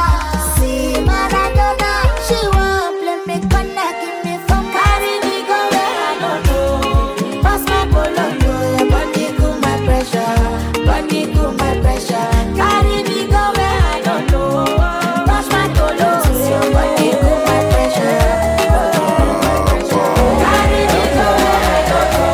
R: she won't play me corner, give me former. Carry me go where I don't know. Pass my polo, your body cool my pressure, body cool my pressure. Carry me go where I don't know. Pass my polo, your body cool my pressure, body cool my pressure. Carry me go where I don't know.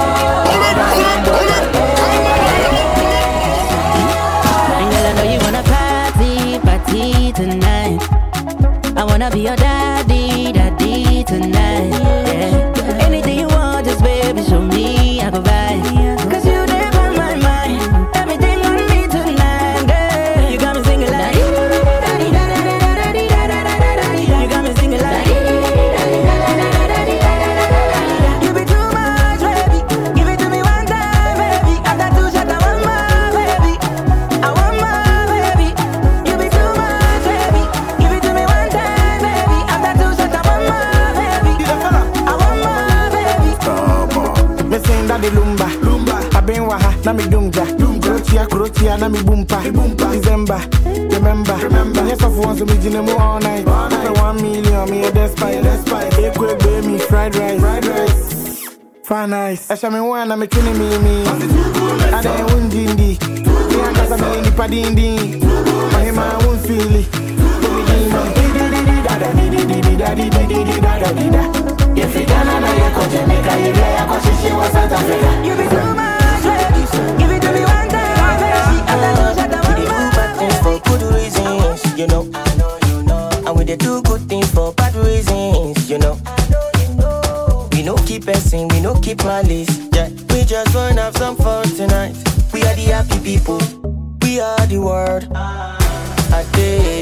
G: And girl, I know you wanna party tonight. I wanna be your daddy tonight. Yeah. Anything you want, just baby, show me, I go buy. Cause you there on my mind, everything on me tonight, girl. You got me singing like, you got me singing like, you be too much, baby. Give it to me one time, baby. After two shots, I want more, baby. I want more, baby. You be too much, baby. Give it to me one time, baby. After two shots, I want more, baby. I want more, baby.
C: Me sing that the lumba. I been waha, na me dumja. Krotia, na me boompa. December, remember. Yes, of once me jine mo all night. After 1 million, me a despite. Ekwe baby, fried rice. Fine nice. Esha me wana me kini me. Ade unjindi. Me angasa me indi padindi. Mahima unfili. If you don't know you go Jamaica, you play a coach, she was South Africa.
G: You be too much, baby. Give it to me one time, baby. After two shots, I want more, baby.
F: For good reasons, you know. And we dey do good things for bad reasons, you know. We no keep passing, we no keep malice. Yeah, we just wanna have some fun tonight. We are the happy people, we are the world. I day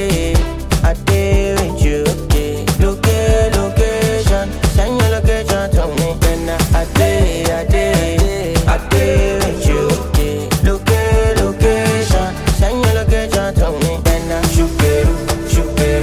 F: with you. Yeah. Location, send your location to me. Then I day with you. Yeah. Location, send your location to me. Then I shoot it.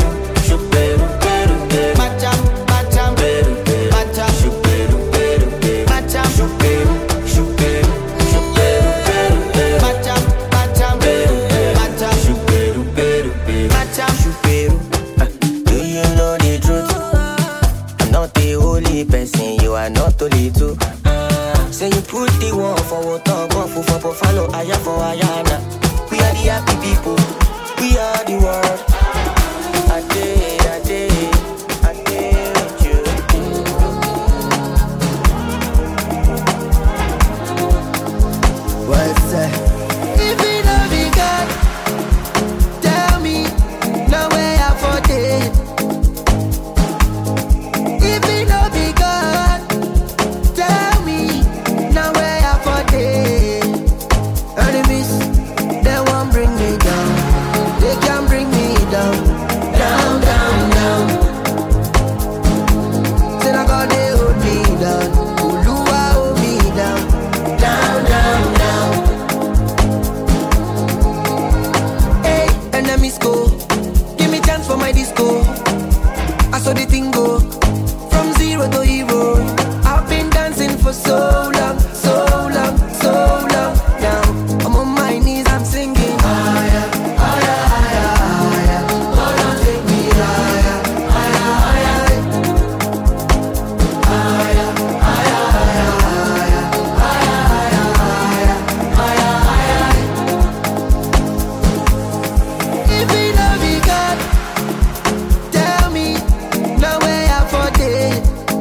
U: disco. I saw the thing go from 0 to hero. I've been dancing for so long, so long, so long. Now I'm on my knees, I'm singing. Higher, higher, higher, higher. Oh, don't take me higher, higher, higher. Higher, higher, higher, higher, higher, higher, higher. If we love me, God, tell me now where I for day.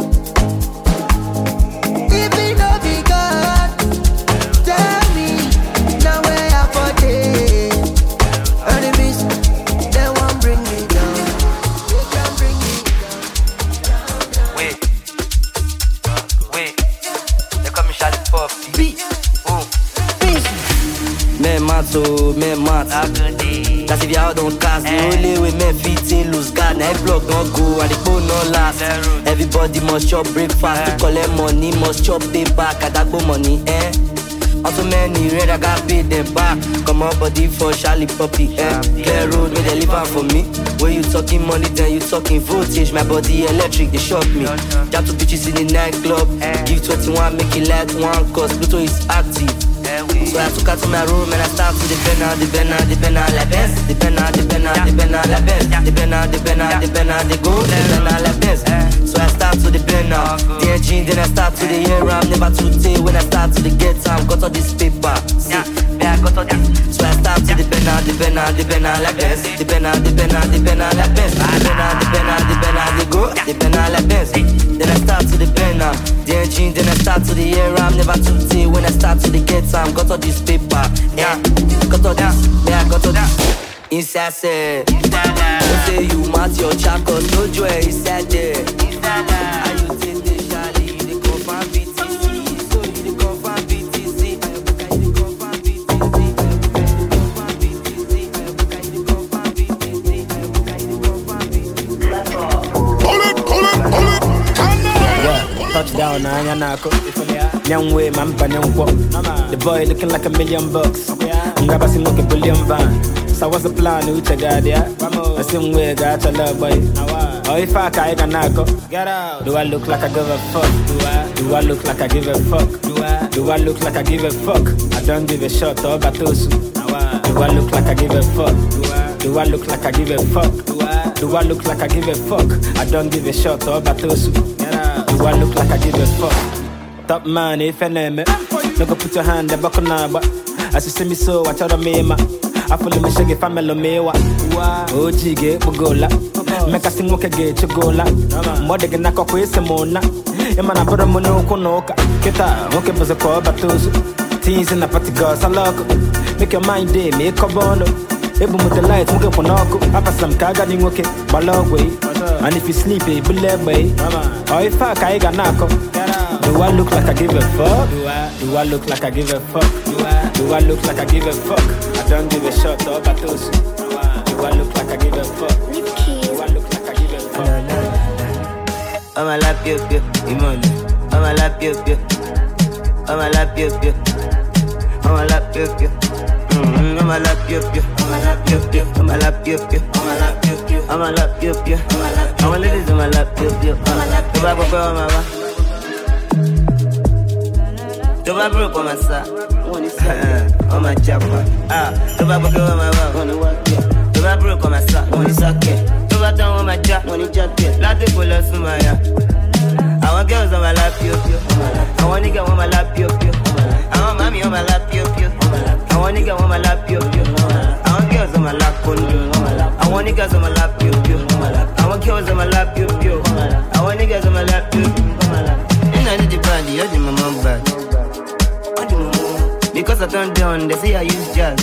U: If we love me, God, tell me now where I for day. Enemies, they won't bring me down. They can't bring me down.
O: Wait, they call me Charlie Puffy. Beat, oh, men mat, men mat. That's if y'all don't cast. The only way men fit in lose guard. Now every block don't go and the phone no last. Everybody must chop breakfast to collect money. Must chop pay back. Adagbo money, Also many red, I got paid them back. Come on body for Charlie Puppy, Clear road, make they live out for me. When you talking money, then you talking voltage. My body electric, they shock me. Jab to bitches in the nightclub. Give 21, make it like one, cause Pluto is active. So I took her to my room and I start to depend on la best. Depend on la best. Depend on the go, depend on la best. So I start to depend now. The engine, then I start to the year round. Never to day when I start to the get time. Got all this paper, see, yeah, I got all this. So I start to depend on la best. Depend on la best. Depend on the go, depend on la best. Then I start to depend now. The engine, then I start to the year round. Never to day when I start to the get time. Got all this paper, yeah, got all this, yeah, got all this. Inside say, don't say you match your chakos, no joy inside there. Are you take the Charlie, they confirm BTC, so you they confirm BTC.
H: Touchdown, Nyanako. Young way, man, the boy looking like $1 million. Ngaba si moke billion van. So what's the plan? Who check out there? I sing way, got your love boy. Oh, if I can nako. Get out. Do I look like I give a fuck? Do I look like I give a fuck? Do I look like I give a fuck? I don't give a shot or batosu. Do I look like I give a fuck? Do I look like I give a fuck? Do I look like I give a fuck? I don't give a shot or batosu. Do I look like I give a fuck? Top man, if I name it, no go put your hand in the back of my back. As you see me so, I tell the mema. I follow me shaggy family mewa. Oh, jige, bugola. Make a sing walk a gate to gola. Mother can knock up with Simona. Emana put a monoconoka. Kita, okay, was a call, but those teens in the party girls, I love. Make your mind day, make a bono. Able with the lights, look up on Noko. After some cagaring, okay, my long way. And if you sleep, it will let way. Or if I got nako. Do I look like I give a fuck? Do I look like I give a fuck? Do I look like I give a fuck? I don't give a shot or batosu. Do I look like I give a fuck? Do I look like I give a fuck?
F: I'm a lap, yo, Imon. I'm a lap, yo. I'm a lap, yo. I'm a lap, yo. I'm a lap, yo. I'm a lap, yo. I'm a lap, yo. I'm a lap, yo. I'm a lap, yo. I'm a ladies, I'm a lap, yo. I'm a lap, yo. To my bro, come and sa. Oh my chapa. To my bro, come and to my bro, come and sa. Money socket. To my down, oh my jack. Money jacket. Lot of people love Sumaya. I want girls on my lap, yo. I want nigga on my lap, yo. I want mommy on my lap, yo. I want nigga on my lap, yo. I want girls on my lap, I want niggas on my lap, yo. I want girls on my lap, yo. I want niggas on my lap, yo. And I need the body, I need my mom back. Because I turn down, they say I use jazz.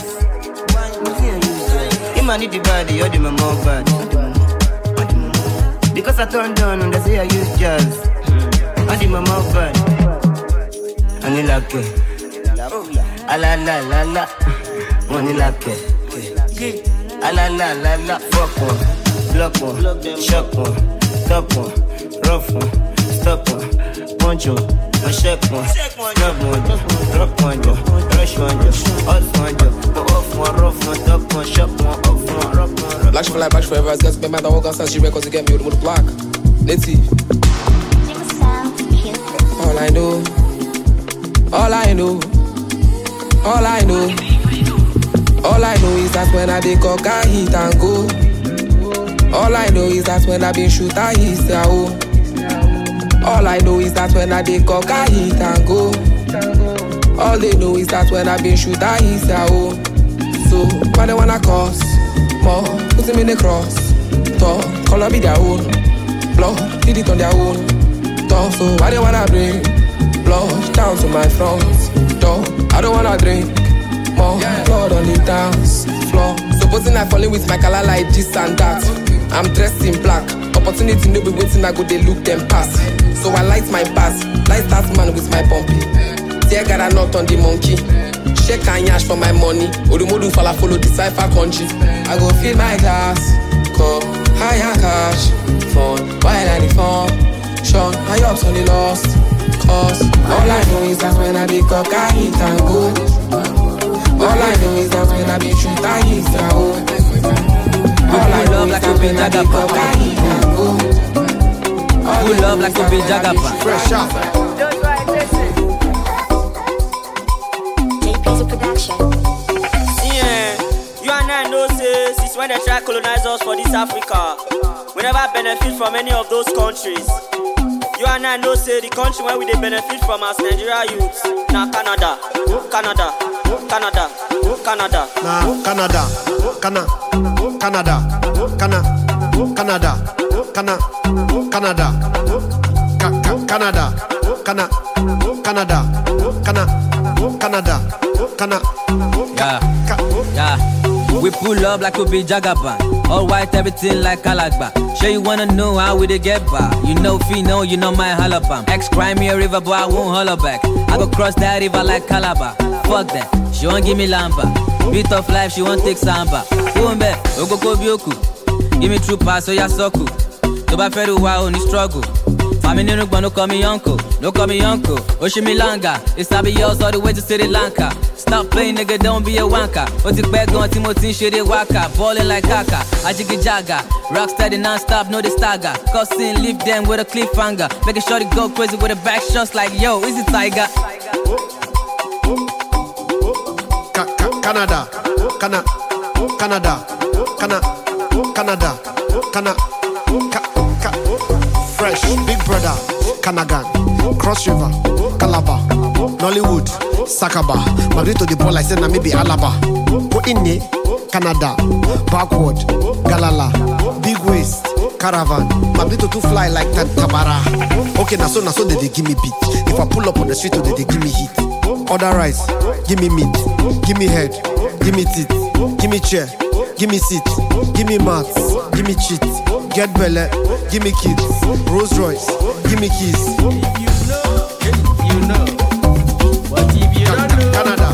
F: If I need the body, you do my mom bad. Because I turn down, they say I use jazz. I do my mom bad. I need like it. A la la la la. Money like it. A la la la la. Fuck one, block one, shock one, top one, rough one, stop one. one jump, one shake one, grab one, drop one jump, rush one jump, off one jump, off one, rough one, top one, shop one, off one, rough one.
P: Black for life, black forever. It's got to be my dog outside. She records to get me with the block. Nitty. All I know, all I know, all I know, all I know is that when I dey cock, I hit and go. All I know is that when I been shoot, I hit the home. All I know is that when I dey cock, I hit and go. All they know is that when I been shoot, I hit the home. So why they wanna cause more? Put them in the cross. Talk, color be their own. Blood, did it on their own. Talk, so why they wanna bring blood down to my front door? I don't wanna drink more blood on the dance floor. Supposing I falling with my color like this and that. I'm dressed in black. Opportunity no be waiting, I go they look them pass. So I light my pass, light that man with my bumpy. Tear got a knot on the monkey. Shake and yash for my money. Odumodu fala follow the cipher country. I go fill my glass, cup, higher cash, fun, while I the fun. Sean, my ups on the lost. Cause all I know is that when I be cock, I hit and go. All I know is that when I be shoot, I hit and go. All I know is that when I be cock, I hit and go. Who love like a big jagapa? Fresh out.
F: You and I know say since when they try to colonize us for this Africa, we never benefit from any of those countries. You and I know say the country where we they benefit from as Nigeria youths. Now Canada, Canada, Canada, Canada.
E: Nah, Canada, Canada, Canada, Canada, Canada, Canada, Canada, Canada, Canada, Canada, Canada.
O: Yeah. We pull up like we be Jagaban. All white, everything like Kalagba. Sure you wanna know how we they get by. You know Fino, you know my halabam. Ex-crime me a river, but I won't holler back. I go cross that river like Calabar. Fuck that, she won't give me lamba. Beat of life, she won't take samba. Umbe, Ogoko Bioku. Give me true pass, so ya soku. Toba Feru wa only struggle. Family no call me uncle, no call me uncle. Oshimilanga, it's I be yours all the way to Sri Lanka. Stop playing, nigga, don't be a wanker. What's it back on Timothy, shit, waka. Ballin' like Kaka, Ajiki Jaga. Rock steady non-stop, no the stagger. Cussing, leave them with a cliffhanger. Making sure they go crazy with a back shots like, yo, is it Tiger?
E: Canada, Canada, Canada, Canada, Canada, Fresh, Big Brother, Kanagan, Cross River, Calabar, Nollywood, Sakaba, Magrito the ball I said na maybe Alaba. Go in there, Canada, Backward, Galala, Big Waist, Caravan, Magrito to fly like Tabara. Okay, na so they give me beat. If I pull up on the street, they give me heat. Order rice, give me meat, give me head, give me teeth, give me chair, give me seat, give me mats, give me cheat, get belly, give me kids, Rolls Royce, give me keys. If you know, what if you don't know? Canada,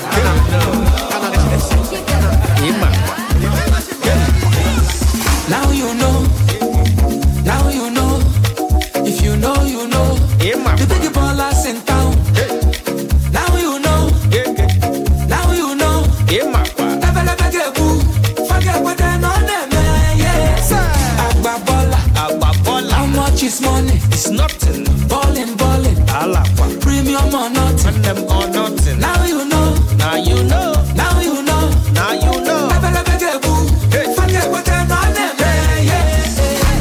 S: Now you know, now you know. If you know, you know. The big ballers in town. Now you know, now you know. Never get boo. Forget what they're on them, yes. Agbabola. How much is money? It's nothing. Ballin'. Premium or nothing. Now you know. Now you know. Never get boo. Forget what they're on them, yes.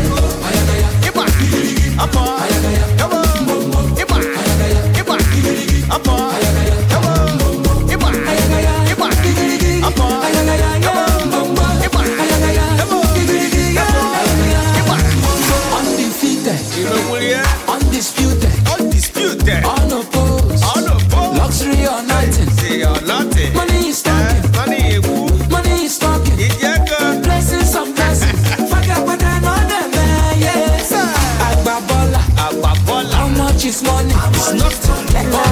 S: Undisputed, unopposed, luxury or nothing. Money is talking, blessings on blessings. Forget what I know them, yes. Agbabola, how much is money? It's nothing.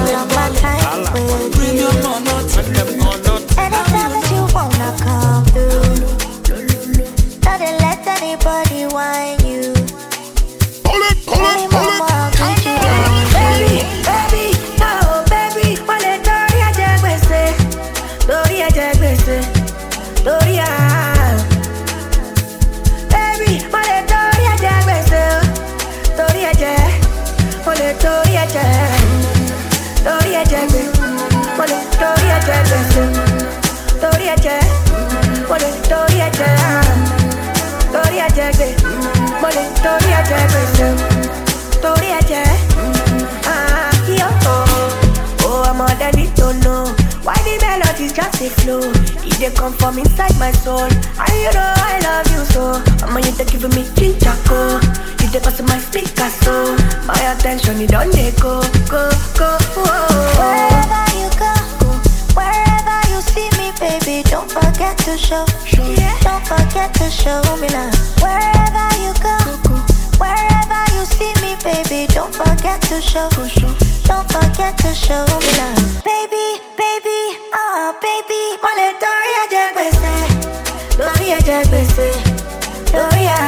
S: Premium or nothing.
R: Anytime that you wanna come through, don't let anybody whine you. Any mama, Gucci,
D: jagbe, mole tori a jagbe, tori a jag. Yo, oh, I'm all that need to know. Why the melodies just a flow? If they come from inside my soul, and you know I love you so. I'ma you take giving me chinchako. You take us my speaker so. My attention it don't they go.
R: Wherever you go, wherever you see me, baby, don't forget to show. Don't forget to show me love. Wherever you go, wherever you see me, baby, don't forget to show. Don't forget to show me love. Baby, baby, oh baby, mole Doria Jagbese, Doria Jagbese, Doria.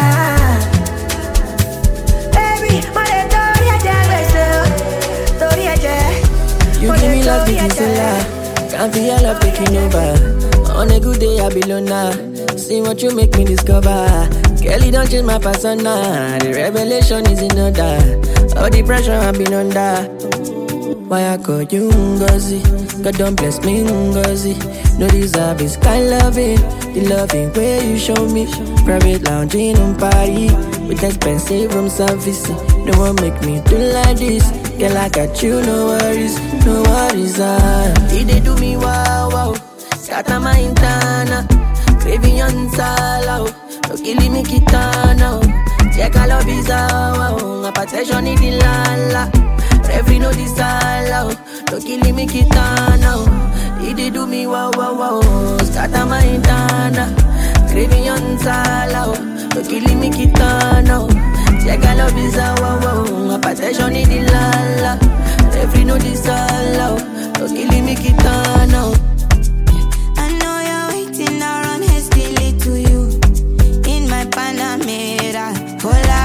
R: Baby, mole Doria Jagbese, Doria Jag.
U: You give me love, big love. Can't feel your love taking over. On a good day, I be alone. See what you make me discover. Kelly don't change my persona. The revelation is in order. All the pressure I've been under. Why I call you Ngozi? God don't bless me Ngozi. No deserve is kind loving. The loving way you show me. Private lounging on party with expensive room service. No one make me do like this. Girl, I got you, no worries, no worries. They do me wow. Scatter my intana. Craving on sala. No killing me kitana. Check all of his my protection in the lala. Every no desire, no killing me kitana. He do me wow. Scatter my intana. Craving on sala. No killing me kitana. Check all of his my protection in the lala. Every no desire, no killing me kitana.
G: I know you're waiting around hastily to you in my Panamera. Hola.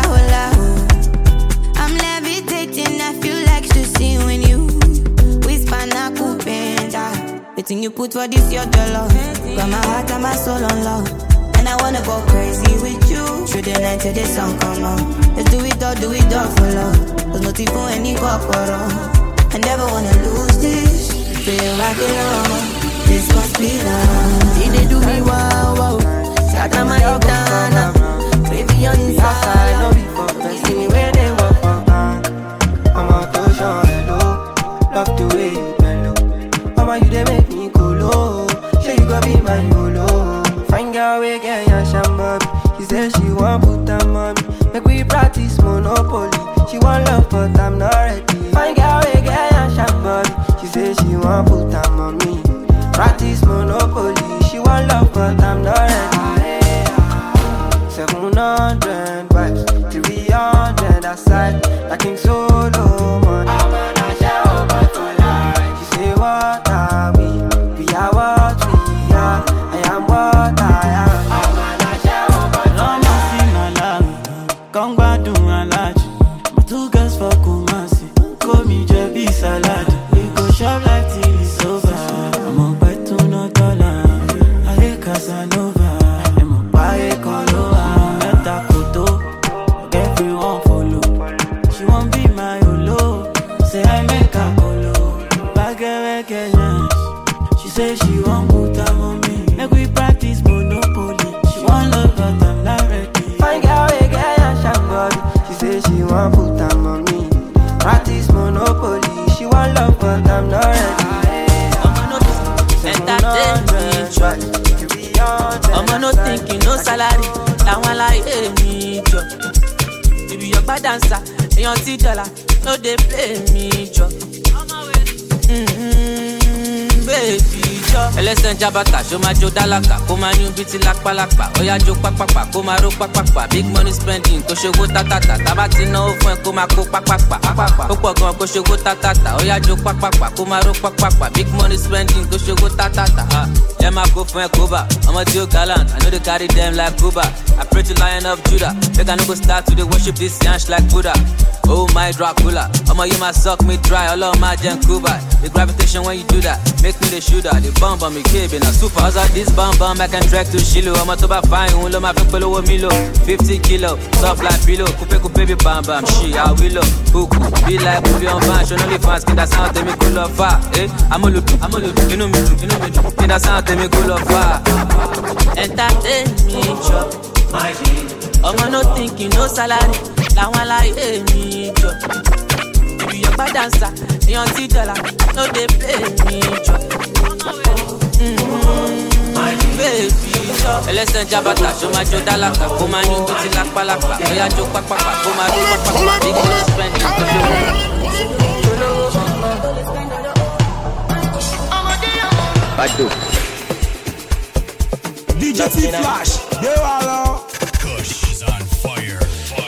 G: I'm levitating, I feel like to see when you whisper na kupenda. The thing you put for this your dollar. Got my heart and my soul on love. And I wanna go crazy with you through the night till the sun come on. Let's do it all for love. There's nothing for any corporal. I never wanna lose this. Feel like it all. This must be love.
U: They do me wow. Scatter my intana. Baby on the side. See me where they walk from.
C: I'm out to show hello. Love the way you bend low. Mama, you they make me go low. Sure you gon' be my YOLO. Fine girl, we get your shambab. She said she want put them on me. Make we practice Monopoly. She want love, but I'm not ready. Fine girl, we get your shambab. She said she want put them on me. Practice Monopoly. She want love, but I'm not ready. 700 vibes, 300 aside. Like King Solomon. I'm gonna show up for life. She say what are we? We are what we are. I am what I am. I'm gonna show up for life.
V: Come back to my lodge. My two girls for Kumasi. Call me Jebi Salad. We go shop like till it's over. I'm on by to no dollar. I hate Casanova. I'm on by a Koloa. Meta Koto. Everyone follow. She won't be my Olo. Say I make a colo. Bagger Kenyans. She say she won't put them on me. Make we practice Monopoly. She want love but I'm not ready.
C: Fine girl, we get your shambody. She say she want put them on me. Practice Monopoly. She want love but I'm not ready.
J: I'm not thinking no salary. I want like me job. If you're bad dancer, you don't see dollar. No, they play me job. Baby job. Ẹlẹ́sẹ̀ jabata, show my Joe Dalaka. Kó máa ní biti lápálápá. Oya jo pápápá, kó máa ro pápápá. Big money spending, kó ṣògo tátátá. Tábà ti náwó fún ẹ, kó máa kó pápápá. Ó pọ̀ gan, kó ṣògo tátátá. Oya jo pápápá, kó máa ro pápápá. Big money spending, kó ṣògo tátátá. Ẹ máa kó fún ẹ kóbá. Ọmọ tí ó gallant, I know they carry them like Cuba. I pray to Lion of Judah. Make I no go start to dey worship this yansh like Buddha. Oh my Dracula, you might suck me dry, all of my gen Cuba. The gravitation when you do that, make me the shooter. The bomb on me, KB, now super. How's all this bomb, I can track to Shiloh. I'm a top fine, who love my people with Milo. 50 kilo, soft like pillow. Coupe, baby, bam, she, I will love. Hook, be like movie on fan, show only fans, can that sound, tell me cool of fire. Eh, I'm a look, you know me, can that sound, tell me cool of fire. Entertain me, chop. My G. Ọmọ no thinking, no salary. Làwọn aláyé mi jọ. If you your dancer, èèyàn ti dọ́là, no dey pay me jọ. Baby, ẹlẹ́sẹ̀ jábàtà, ṣó máa jó dálákà, kó máa yún tó ti lápálápá. Bóyá jó pápápá, kó máa jó pápápá. Bí kò lè spend it, kò lè
L: Bado.
I: DJ T-Flash, they are
L: Kush is on fire.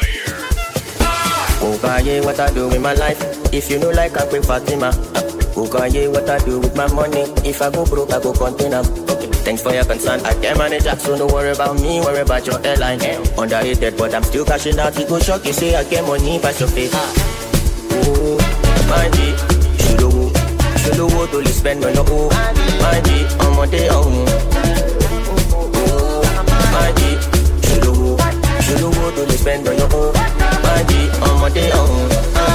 L: Okaye, what I do with my life? If you know like I quit Fatima. Okaye, what I do with my money? If I go broke, I go container. Okay, thanks for your concern. I can manage that, so don't worry about me, worry about your airline. Underrated, but I'm still cashing out. You go shock, you say I get money, pass your face. Oh, my G, should go to spend when you owe. My G, I'm on the own. My G, should go to spend when you owe. My G, I'm on the own.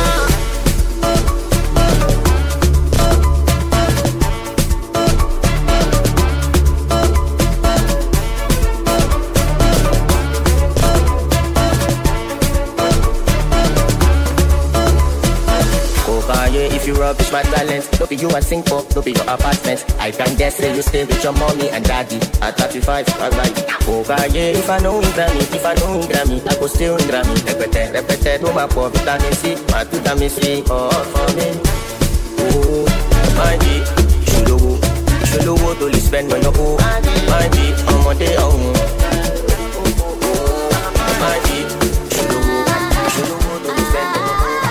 L: If you rubbish my talent, don't be you and sing pop, don't be your apartment. I can guess say you stay with your mommy and daddy. At 35, alright. Okay, if I know Grammy, I go still in Grammy. Repete, no my poor vitamin C, my vitamin C, all for me. Oh, my G, should go to spend when you owe. My G, I'm on the own. My G, should go to spend when you owe.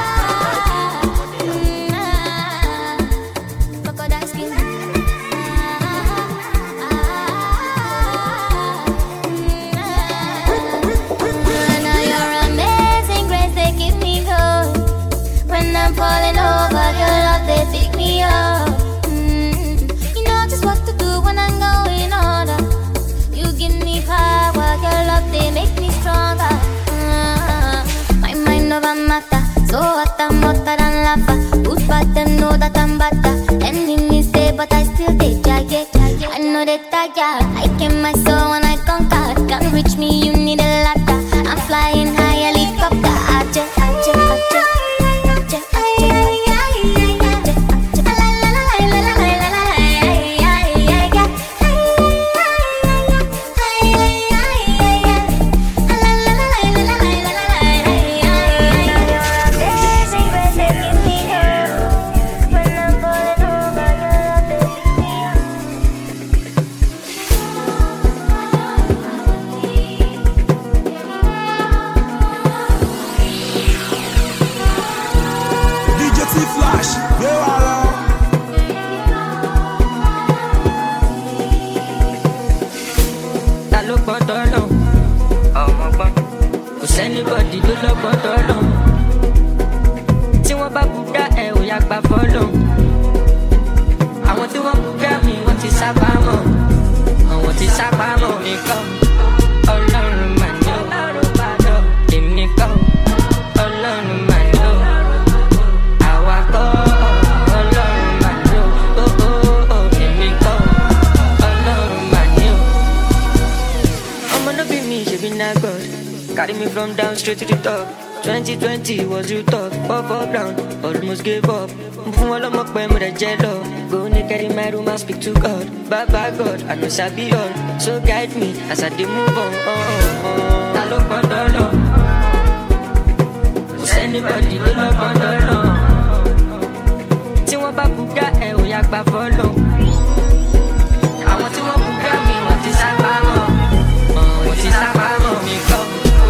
Q: I'm falling over, your love, they pick me up. You know just what to do when I'm going under. You give me power, your love, they make me stronger. My mind over matter, so hot I'm hotter than lava. Good but them know that I'm better. Enemies say, but I still take jagged. I know they tired, I came my soul when I conquered. Can't reach me, you need a ladder. I'm flying high, helicopter.
M: Carry me from down straight to the top. 2020 was you talk, up down, almost gave up. All of my pain with a jello. Go naked in my room and speak to God. Baba God, I know Sabi all. So guide me as I do move on. Talo Pandolo. Who's anybody to love Pandolo? Tiwa Babuga, we yak follow. I want to walk me, what is Sabamo? What is Sabamo? Me go.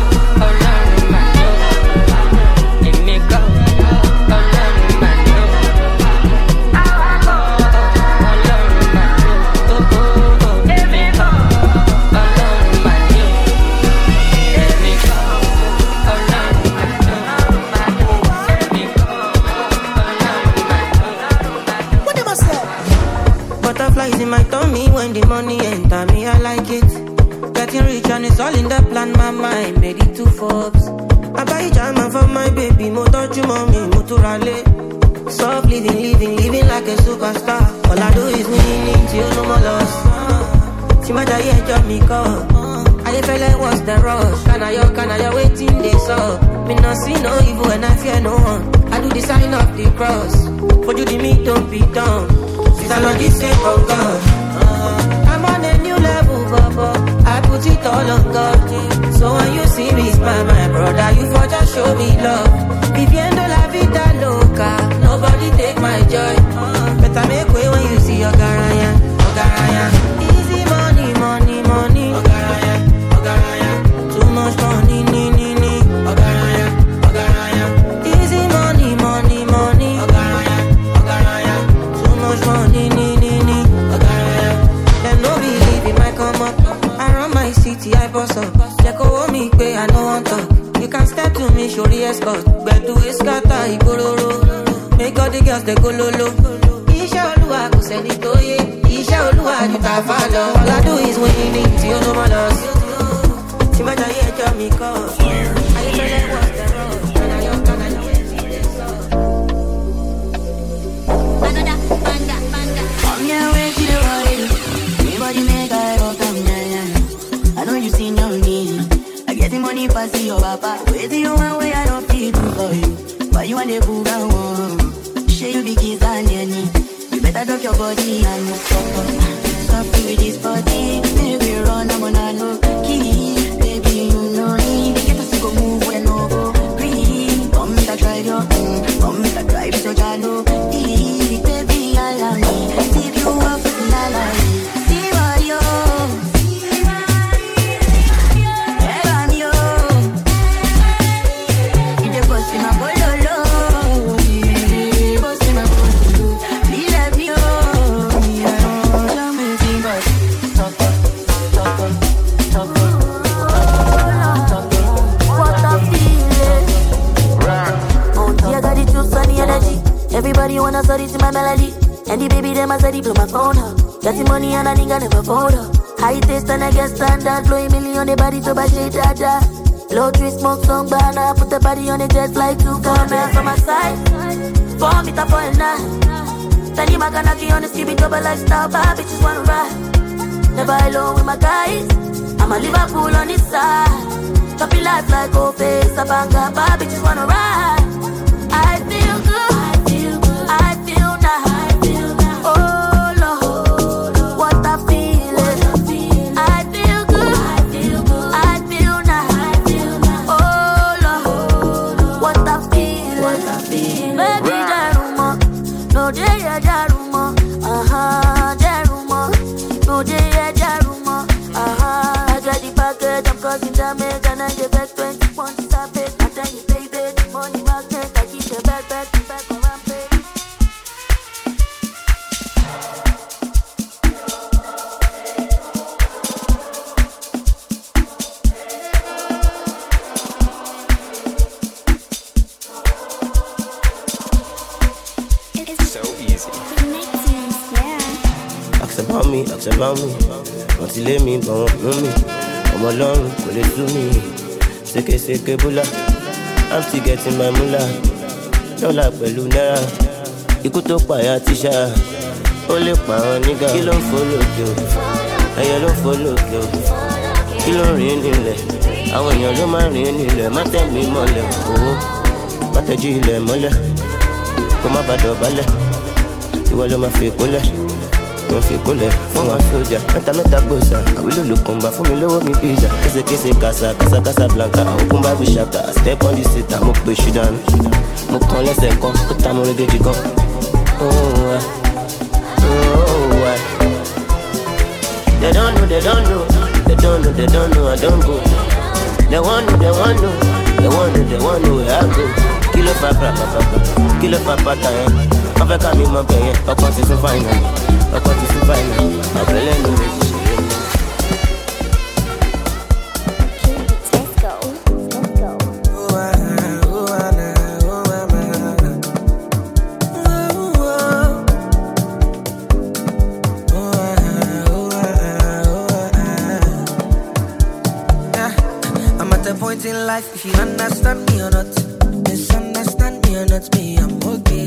W: In my tummy when the money enter me, I like it. Getting rich and it's all in the plan, my mind made it to Forbes. I buy German for my baby, mo touch you mommy, mo to rally. Soft living like a superstar. All I do is winning till no more loss. See my diet, job me call. I I feel like what's the rush? Can I waiting this up? Me no see no evil and I fear no one. I do the sign of the cross. For you the me don't be dumb. Since I'm on this same of God, I'm on a new level, Baba. I put it all on God. So when you see me smile, my brother, you for just show me love. Viviendo la vida loca, nobody take my joy. Better make way when you see your garaya, Ogaraya. Easy money, money, money. Ogaraya, Ogaraya. Too much money, Ogaraya, Ogaraya. Easy money, money, money. Ogaraya, Ogaraya. Too much money, Ogaraya. Them no believe in my come up. I run my city, I boss up. They go me pay, I no want talk. You can step to me, show the escort. But do it scatter, Igororo. Make all the girls they go lolo. Isha Olua, who send it to you. Isha Olua, you ta follow. All I do is winning, till no man lost. Timbaja, yeah, tell me call. Fire. I tell them what's the road. Can I
A: I'm your way to the world. Everybody make I go come down. I know you seen your need. I get the money pass your papa. Wait till you one way I don't feel good for you. But you want the booga one. Share you big kids and any. You better drop your body and stop with this body. Baby run, I'm gonna look key. Baby you know me. They get us to go move when no go green. Come make a drive your come make a drive so jalo. Baby I love me. If you up with me I love you. See what you everybody wanna study to my melody. And the baby them a study blow my phone up. Got the money and I think I never fold up. High taste and I get standard. Blow a million on the body to buy shade dada. Low tree smoke some banana. Put the body on the jet flight to Ghana. From my side 4 meter for a night. Then you might gonna be on the street double lifestyle. Bad bitches wanna ride. Never alone with my guys. I'm a Liverpool on this side. Choppy life like Ophis. A banger. Bad bitches wanna ride. I feel good. I feel nice. Oh Lord, what a feeling. I feel good. I feel nice. Oh Lord, what a feeling. Baby, Jaruma, no day Jaruma. Jaruma, no day Jaruma. I got the package, I'm causing damage, and I get back 20 points to stop it. I tell you, baby, the money magnet, I keep your back around, baby.
L: Ask about me. Want to lay me, but won't know me. I'm alone, but they do me. Seke bula. I'm still getting my moolah. Dollar pẹ̀lú náírà. Ikú tó pààyà tíṣà. Ó lè pa àwọn nígà. Kí ló ń fò lókè o? Ẹyẹ ló ń fò lókè o. Kí ló ń rìn nílẹ̀? Àwọn èèyàn ló máa ń rìn nílẹ̀. Má tẹ̀ mí mọ́lẹ̀ owó. Má tẹ̀jú ilẹ̀ mọ́lẹ̀. Kó má bàa dọ̀bálẹ̀. Ìwọ ló máa fi kólẹ̀. Wọ́n fi kólẹ̀ fún wa sójà. Mẹ́ta gbòòsà. Àwílò ló kàn bá fún mi lówó mi pizza. Kése kásá blanca. Open Bible chapter. I step on the seat. Mo pè ṣú dànù. Mo kàn lẹ́sẹ̀ kan. Ó ta mo régéjì gan. They don't know, I don't go. They want know, where I go. Kilo papa, Papa come in my pay, I want to find them. I want to find them. I really know it.
W: Point in life, if you understand me or not, misunderstand me or not, me, I'm okay.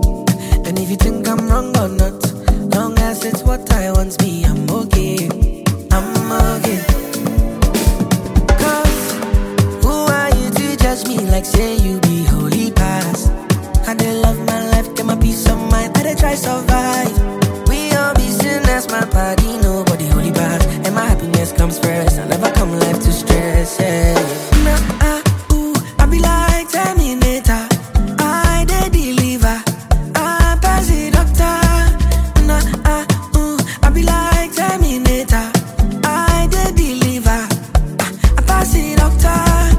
W: And if you think I'm wrong or not, long as it's what I want, me, I'm okay. again. Cause who are you to judge me like say you be holy past? I dey love my life, get my peace of mind, I dey try survive. We all be sinners, my body, nobody holy past. And my happiness comes first, I never come life to stress, yeah. I be like Terminator, I dey deliver, I pass the doctor. I be like Terminator, I dey deliver, I pass the doctor.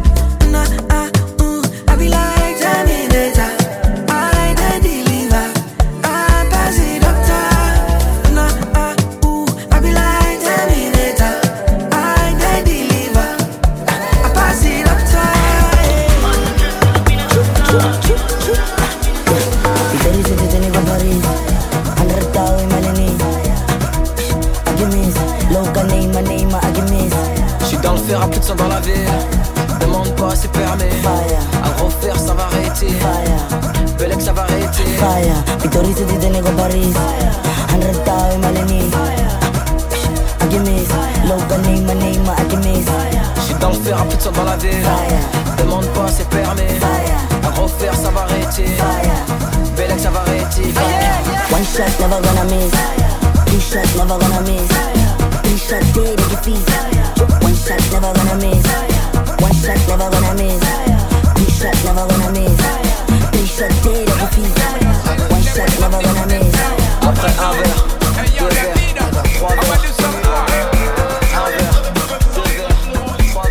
W: I be like Terminator, I dey deliver, I pass the doctor. I be like Terminator, I dey deliver, I pass the doctor.
N: Dari situ teni kabaris, andar tahu malini. Agimis, loka neima neima agimis.
U: J'suis dans le fer à plus de sang dans la ville. Demande pas, c'est permis. À refaire, ça va arrêter. Belek, ça va arrêter.
N: Fire, Dari situ teni kabaris, andar tahu malini. Agimis, loka neima neima agimis.
U: J'suis dans le fer à plus de sang dans la ville. Demande pas, c'est permis. À refaire, ça va arrêter. Belek, ça va arrêter.
N: One shot, never gonna miss. Two shots, never gonna miss. Three shots, dead at your feet. One shot, never gonna miss. One shot, never gonna miss. Two shots, never gonna miss. Three shots, dead at your feet. One shot, never gonna miss.
U: Après un verre, deux verres, trois verres. Un verre, deux verres, trois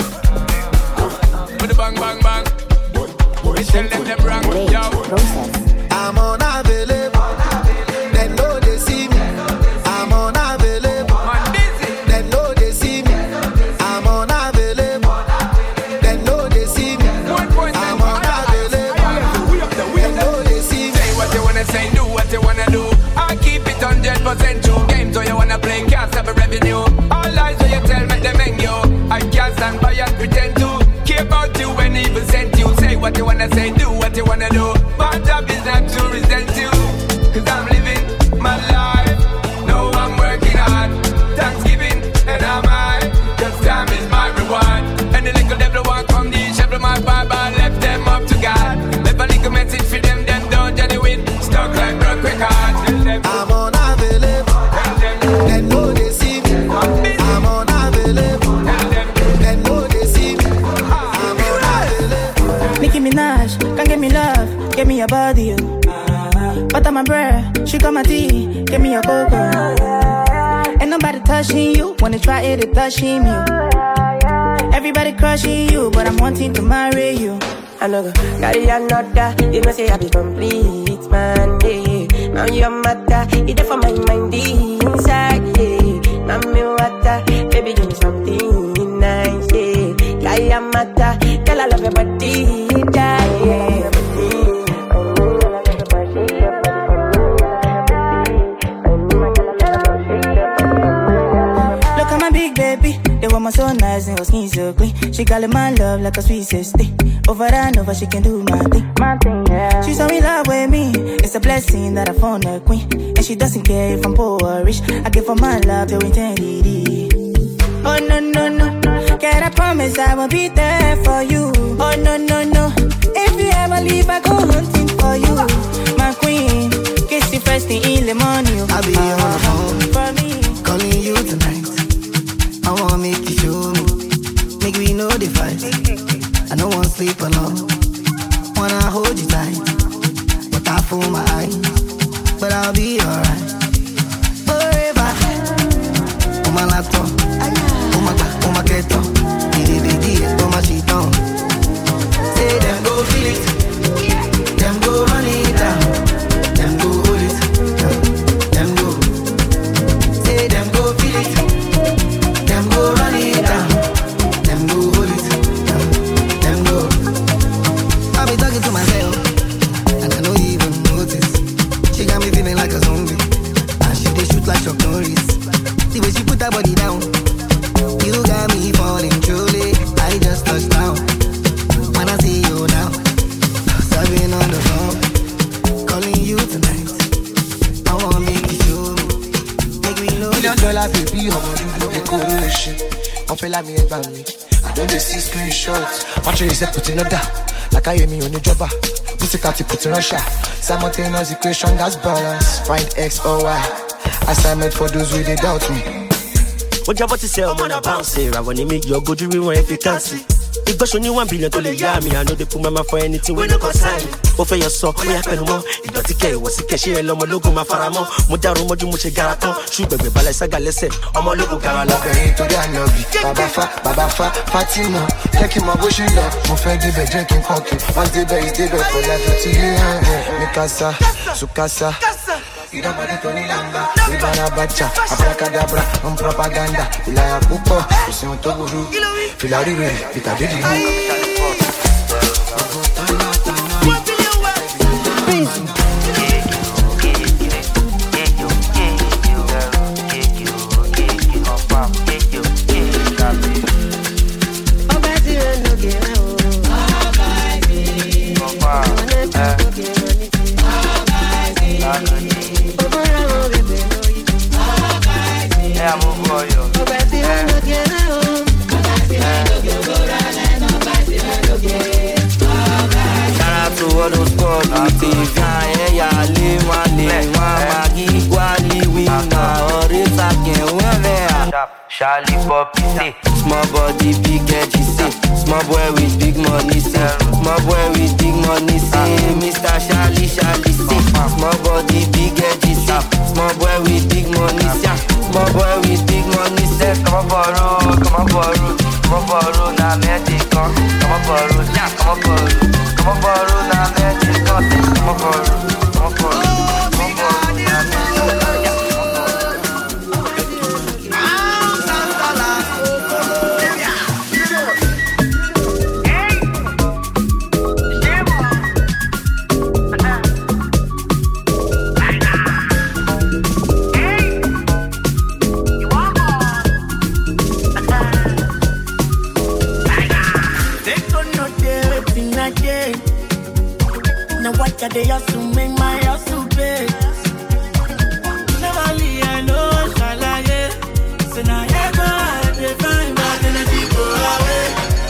U: verres.
P: With the bang bang bang. We tell them wrong, yo. I'm unavailable. They know they see me. I'm unavailable. They know they see me. I'm unavailable. They know they see me. I'm unavailable. They know they see me. Say what you wanna say, do what you wanna do. I keep it 100% true. Games where you wanna play, can't stop a revenue. All lies where you tell, make them hang you. I can't stand by and pretend to care about you when even sent you. Say what you wanna say, do what you wanna do. My job is not to resent you, cause I'm living my life. No, I'm working hard. Thanksgiving and I'm high, cause time is my reward. And the little devil want come the shepherd my Bible, I left them up to God. Left a little message for them don't genuine. Stuck like broke record. I'm unavailable. They know they see me. I'm unavailable. They know they see me. I'm unavailable.
D: Nicki Minaj, come give me love, give me your body, you. Butter my bread, she got my tea, give me your cocoa. Ain't nobody touching you, wanna try it, it touching you. Everybody crushing you, but I'm wanting to marry you.
W: I know go carry another, you know say I be complete, man, yeah. Now you're matter, it's there for my mind inside, yeah. Now me water, baby give me something nice, yeah. Carry a matter, girl I love your body, yeah.
D: Look at my big baby, they want my so nice and her skin so clean. She call it my love like a sweet sister. Over and over, she can do my thing, yeah. She's so in love with me, it's a blessing that I found a queen. And she doesn't care if I'm poor or rich, I give her my love to eternity. Oh no, no, no, can I promise I will be there for you. Oh no, no, no, if you ever leave I go hunting for you. My queen, kiss you first thing in the morning.
C: I'll be on the phone
D: for me,
C: calling you tonight. I wanna make you show me, make we know the fight. I don't wanna sleep alone, wanna hold you tight, but I fool my eyes, but I'll be alright. Forever, on my laptop, on my keto, on my sheet on. Say them go feel it, them go run it down, them go hold it, them go. Say them go feel it, them go run it down, them go hold it, them go. I be talking to myself, and I don't even notice. She got me feeling like a zombie, and she dey shoot like Chuck Norris. The way she put her body down, you got me falling truly. I just touched down, when I see you now, serving on the phone, calling you tonight. I wanna make you show me, make me know.
I: $1 million baby, I'm on the decoration.
C: yeah, me about me. I don't see screenshots. Watch it, put in order. Like I hear me on the jobber. Pussycat, put in Russia. Simultaneous equation, that's balance. Find X or Y. Assignment for those who they doubt me.
F: What you about to say? I'm on a bounce here. I want to make your go to rewind if you can't see. If I show you 1 billion to the yummy, I know they put my mouth for anything when you consign. But for your soul, we have no more. If you take what's the cash, and my logo, my faramo, Mudaru Mojumuche Garaton, Sugar, Balasaga, listen, I'm a logo Garala.
C: To the Anobi, Babafa, Fatima, taking my bush in love, Mufedi, drinking coffee. Once the base, they go for life to you. Mikasa, Sukasa. You don't want to Lamba, Ibana Bacha, Abracadabra, propaganda, Ilaya Pupo, Usion Toguru, Filari, Vitadidi.
O: Charlie Poppy say, small body, big head, he say. Small boy with big money, say. Small boy with big money, say. Mr. Charlie say. Small body, big head, he say. Small boy with big money, say. Small boy with big money, say. Come on, borrow, now magic, come on, borrow, yeah, come on, borrow, now magic, come on, borrow.
B: They just to make my house to pay. Never leave, I know, shall I, yeah. So now ever, they find back and they go away.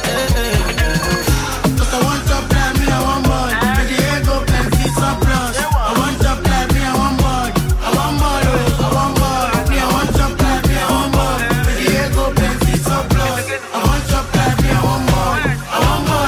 B: Cause I want to play me, I want more. With the ego, plenty surplus. I want to play me, I want more. I want more, I want more. Me, I want to play me, I want more. With the ego, plenty surplus. I want to play me, I want more. I want more.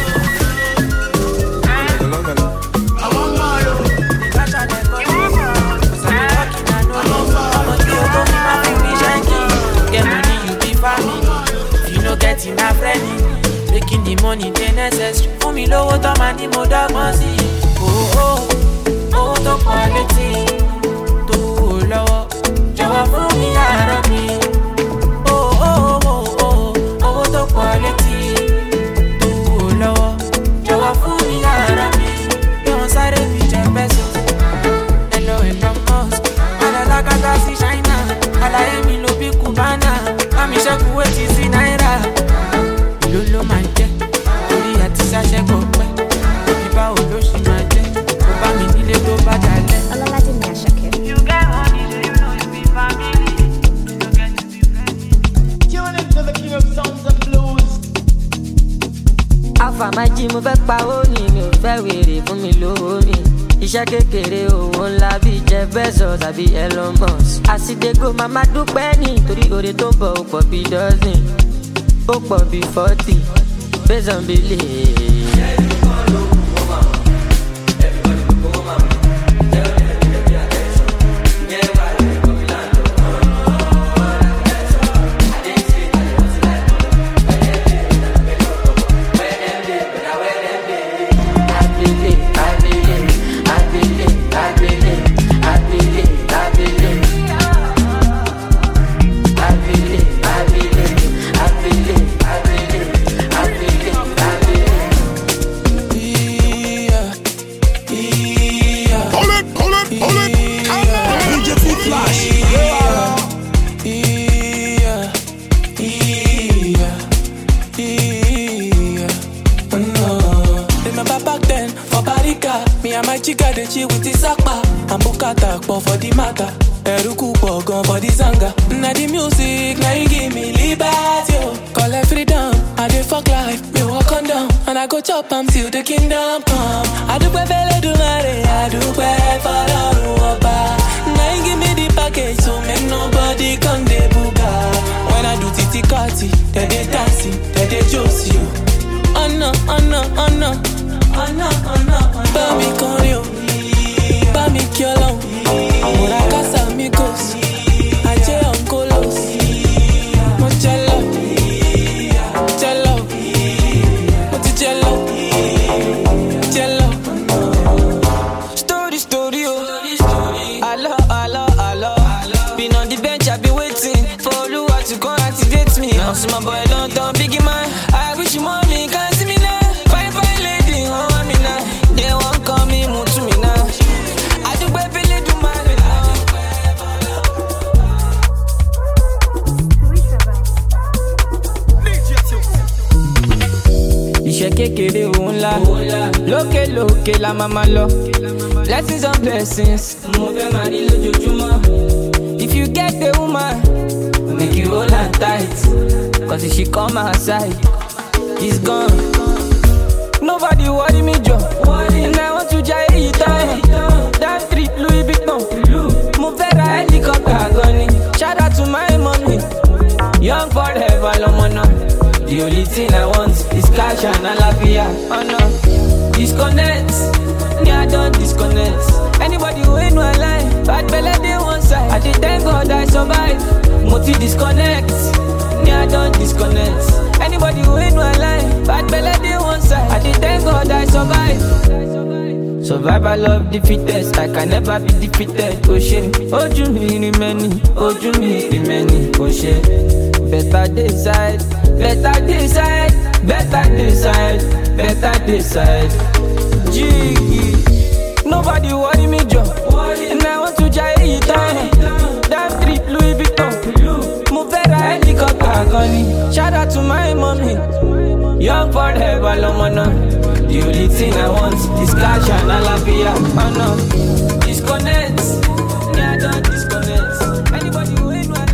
J: Getting a friend, making the money they necessary. For me, low to money, more dog mercy. Oh, to quality, to low, Java for me, I me. Oh, to quality, to low, Java for me, I me. Don't say me, Jefferson. Hello, and I'm lost. I like a see China. I like me, Lobi Cubana. I'm a chef who is in Naira. Lolo máa jẹ́ orí àti sáṣẹ́ kò pẹ́ òbí báwo ló ṣì máa jẹ́ kó bá mi nílé tó bá dalẹ̀. Ọlọ́ládé ni Àṣàkẹ́. You get money, do you know you be family? You get to be friendly. Tune into the king of sounds and blues.
W: Àfàmájì mo fẹ́ pa ó ní mi ò fẹ́ wèrè fún mi lówó mi. Iṣẹ́ kékeré owó ńlá bíi Jeff Bezos tàbí Elon Musk. Àsìdégò màmá dúpẹ́ nítorí oore tó bọ̀ ó pọ̀ bí dọ́sìn. Ó pọ̀ bí 40 based on belief.
S: Chica dey chill with the sakpa and bukata pọ̀ for the matter. Eruku pọ̀ gan for the zanga. Na the music na e give me liberty o.
H: collect freedom. I dey fuck life, me walk on down. And I go chop am till the kingdom come. I do bele do mare, I do for Oba. Now you give me the package, so make nobody come de buga. When I do titi kati, they dancing, they josi. Oh no, oh no, oh no, oh no, oh no. Bami konyo, bami kyolo. Amora casa amigos, aje onkolos. Mochelo, jello, moti jello, jello. Story, oh. Allo. Been on the bench, I've been waiting for Oluwa to come activate me. Also my boy don't turn biggie man. I wish you money, can't see me now. Fine lady, oh I'm in now. They won't call me, move to me now. I do baby, do my iṣẹ́ kékeré òun ńlá lókè la máa máa lọ. Blessings on blessings mo fẹ́ máa rí lójoojúmọ́. If you get the woman, make you hold her tight. Cause if she come outside, he's gone. Nobody worry me, Joe. And I want to jai it down. Damn trip, Louis Vuitton. Mo fẹ́ ra helicopter gan ni. Shout out to my mommy. Young forever, lọ́mọ náà. The only thing I want is cash and alafia. Oh no, disconnect. Yeah, I don't disconnect. Anybody who ain't no line, bad belly they one side. I did thank God I survive. Moti disconnect. Yeah, I don't disconnect. Anybody who ain't no line, bad belly they one side. I did thank God I survive. Survival of the fittest, I can never be defeated. Oh shit, oh you me many, oh shit. Better decide. Gee, nobody worry me, Joe. And I want to jai it down. Damn trip, Louis Vuitton. Move a helicopter, gunny. Shout out to my mommy. Young forever, lomana. The only thing I want is cash and alafia. Oh no, disconnect. Yeah, I don't disconnect. Anybody who ain't my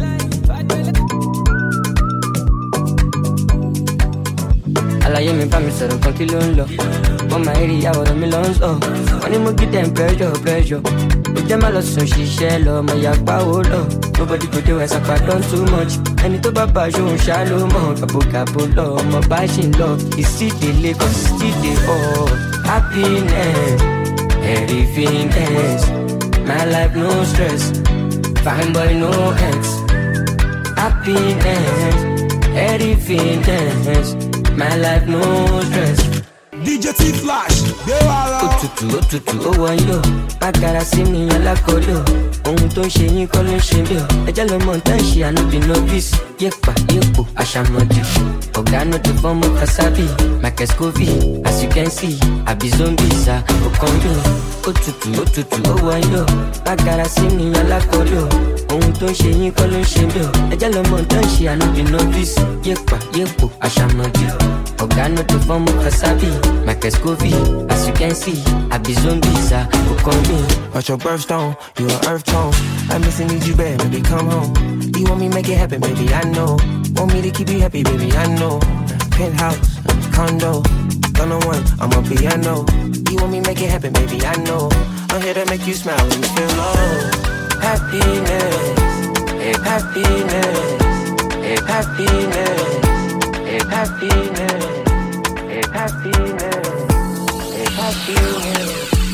H: àlàyé mi bá mi sọ̀rọ̀ kan kí ló ń lọ. Wọ́n máa rí àwòrán mi lọ ń sọ. Wọ́n ní mo give them pressure. Ó jẹ́ má lọ sùn ṣiṣẹ́ lọ, ọmọ ìyá pàwó lọ. Nobody go dey west apart done too much. Ẹni tó bá bá aṣọ òun ṣá ló mọ̀. Gàbó lọ, ọmọ bá ṣì ń lọ. Ìsídèlé kan sídè ọ̀. Happiness, everythingness. My life no stress, fine boy no ex. Happiness, everythingness. My life no stress.
I: DJ T-Flash, they are
W: Òtútù, ó wọ́n yọ. Bákàrà sí mi alákọ̀ọ́lò. Ohun tó ń ṣe yín kọ́ ló ń ṣe bí o. Ẹjẹ́ ló mọ̀ tán ṣe ànúbì novice. Yépa, yépo, àṣàmọ̀dì. Ọ̀gá no dey form of Kasabi. Michael Scovey, as you can see. Àbí zombies, Okondo. Òtútù, ó wọ́n yọ. Bákàrà sí mi alákọ̀ọ́lò. Ohun tó ń ṣe yín kọ́ ló ń ṣe bí o. Ẹjẹ́ ló mọ̀ tán ṣe ànúbì novice. Yépa, yépo, àṣàmọ̀dì. Ọ̀gá no dey form of Kasabi. Michael Scovey, as you can see. Àbí zombies, Okondo.
K: Watch your birthstone, you an earth tone. I miss and need you bad, baby, come home. You want me make it happen, baby, I know. Want me to keep you happy, baby, I know. Penthouse, condo, don't know one, I'm a piano. You want me make it happen, baby, I know. I'm here to make you smile when you feel low. Happiness, happiness, happiness, happiness, happiness, happiness.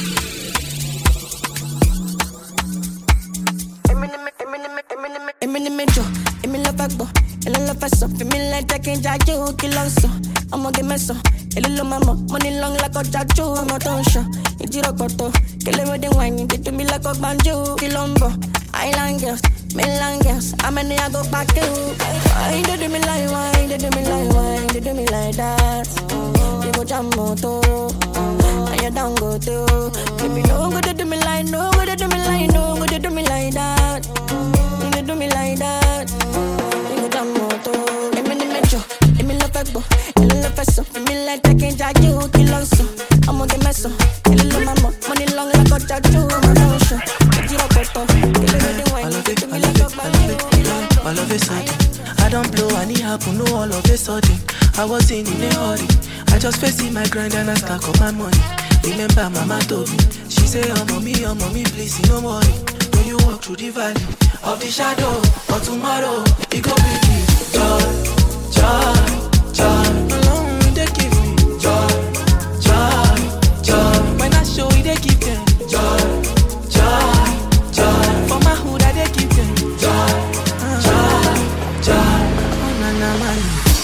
D: Emi ni mejo, emi love agbo, ele love eso. Fi mi like that can't judge you, kill on so. I'ma get mess up, ele lo mama, money long like a judge you. I'm not on show, ijiro koto. Kill me with the wine, they do me like a banjo. Kill on bo, island girls, mainland girls. I'm in I go back to. Why they do me like why, they do me like why, they do me like that. You go jam moto, and you down go too. Baby, no go do me like, no go do me like, no go do me like that. You do me like that. You go jam moto, emi ni mejo, emi love agbo, ele love eso. Fi me like that can't judge you, kill on so. I'ma get mess up, ele lo mama, money long like a judge you. I'm not sure, ijiro koto. Kill me with the wine, they do me like a banjo.
T: My love is sad. I don't blow, I need help, no all
C: of a sudden, I wasn't in a hurry. I just facing my grind and I stack up my money. Remember Mama told me, she say, oh mommy, please, no worry. When you walk through the valley of the shadow, or tomorrow, it go bring me joy, joy, joy. Alone they give me joy, joy, joy. When I show it, they give them joy, joy, joy. For my hood, I they give them joy, joy, joy. Oh na na man.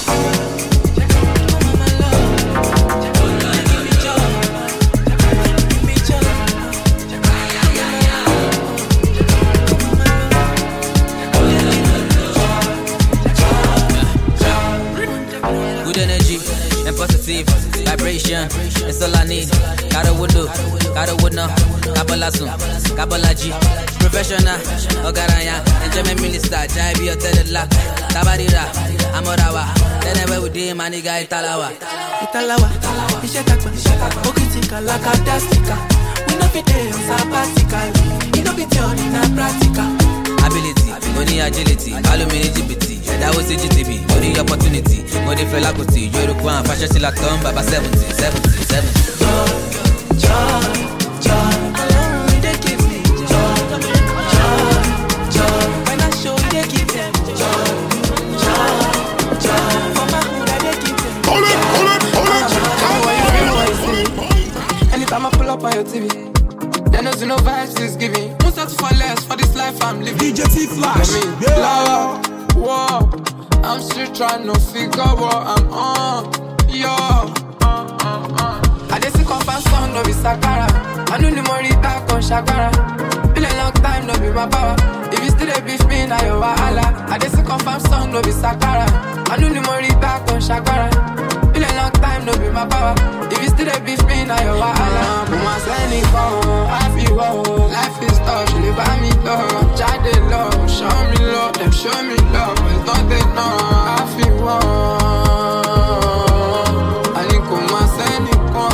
E: Positive vibration, it's all I need. Gotta wudu, gotta wudno, kabala soon, kabala G. Professional, ogaraya, enjoyment minister, Jaibi or Tedela, Tabarira, Amorawa. Then ever we did, my nigga Italawa.
C: Italawa, Ishetaka, Okitika, Lakadastika. We know fit on sabbatical. We know fit on in a practical.
E: Ability, money agility, alumini GPT. That was CGTV, money opportunity. Money fell out with you, you're one fashion till I come by 70.
C: Joy, joy, joy. Alone they give me joy, joy, joy. When I show you, they give them joy, joy, joy. For my hood, they give them joy.
P: Anytime I pull up on your TV, there knows no vibes is giving. Most have to fall less for this life I'm living.
I: DJ T-Flash,
P: yeah. Whoa, I'm still trying to figure what I'm on. Yo, I just see confirm song, no be Sakara. I know the money back on Shakara. Been a long time, no be my power. If you still a beef me, now you're wahala. I just see confirm song, no be Sakara. I know the money back on Shakara. Been a long time, no be my power. If you still a beef me, now you're wahala. Mama send it for, I feel wow. Life is tough, she live by me love. Child they love, show me love, them show me love. But it's not enough, I feel wow. I need to send it for.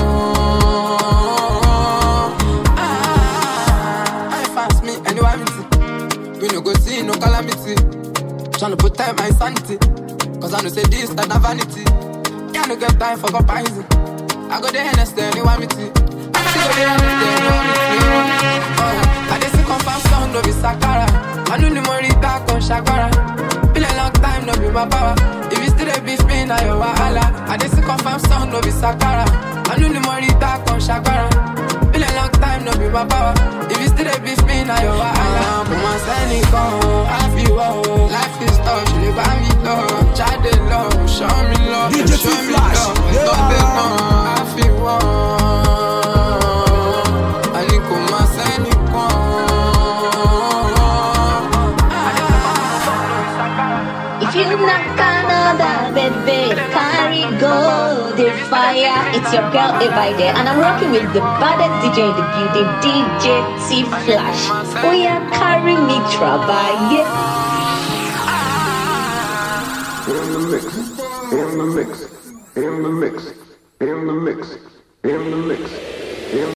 P: I fast me, anyway, we no go see no calamity. Tryna put time my insanity. Cause I know say this, that not vanity. Yeah, no get time for comparison. I go there and stay, you want me to. I still go there and stay, you want me to. I just see confirm song, no be Sakara. I know the money back on Shakara. Been a long time, no be my power. If you still a beef me, now you're wahala. I just see confirm song, no be Sakara. I know the money back on Shakara. Been a long time, no be my power. If you still a beef me, now you're wahala. Mama send it go, I feel wow. Life is tough, she live by me love. Child they love, show me love,
I: DJ
P: show me
I: T-Flash,
P: love. It's not enough, I feel wow. I need to send it go.
R: If you knock another baby, carry go the fire. It's your girl Evide, and I'm rocking with the baddest DJ in the building, DJ T-Flash. Oh yeah, carry me travailler.
T: In the mix, in the mix, in the mix, in the mix, in the mix.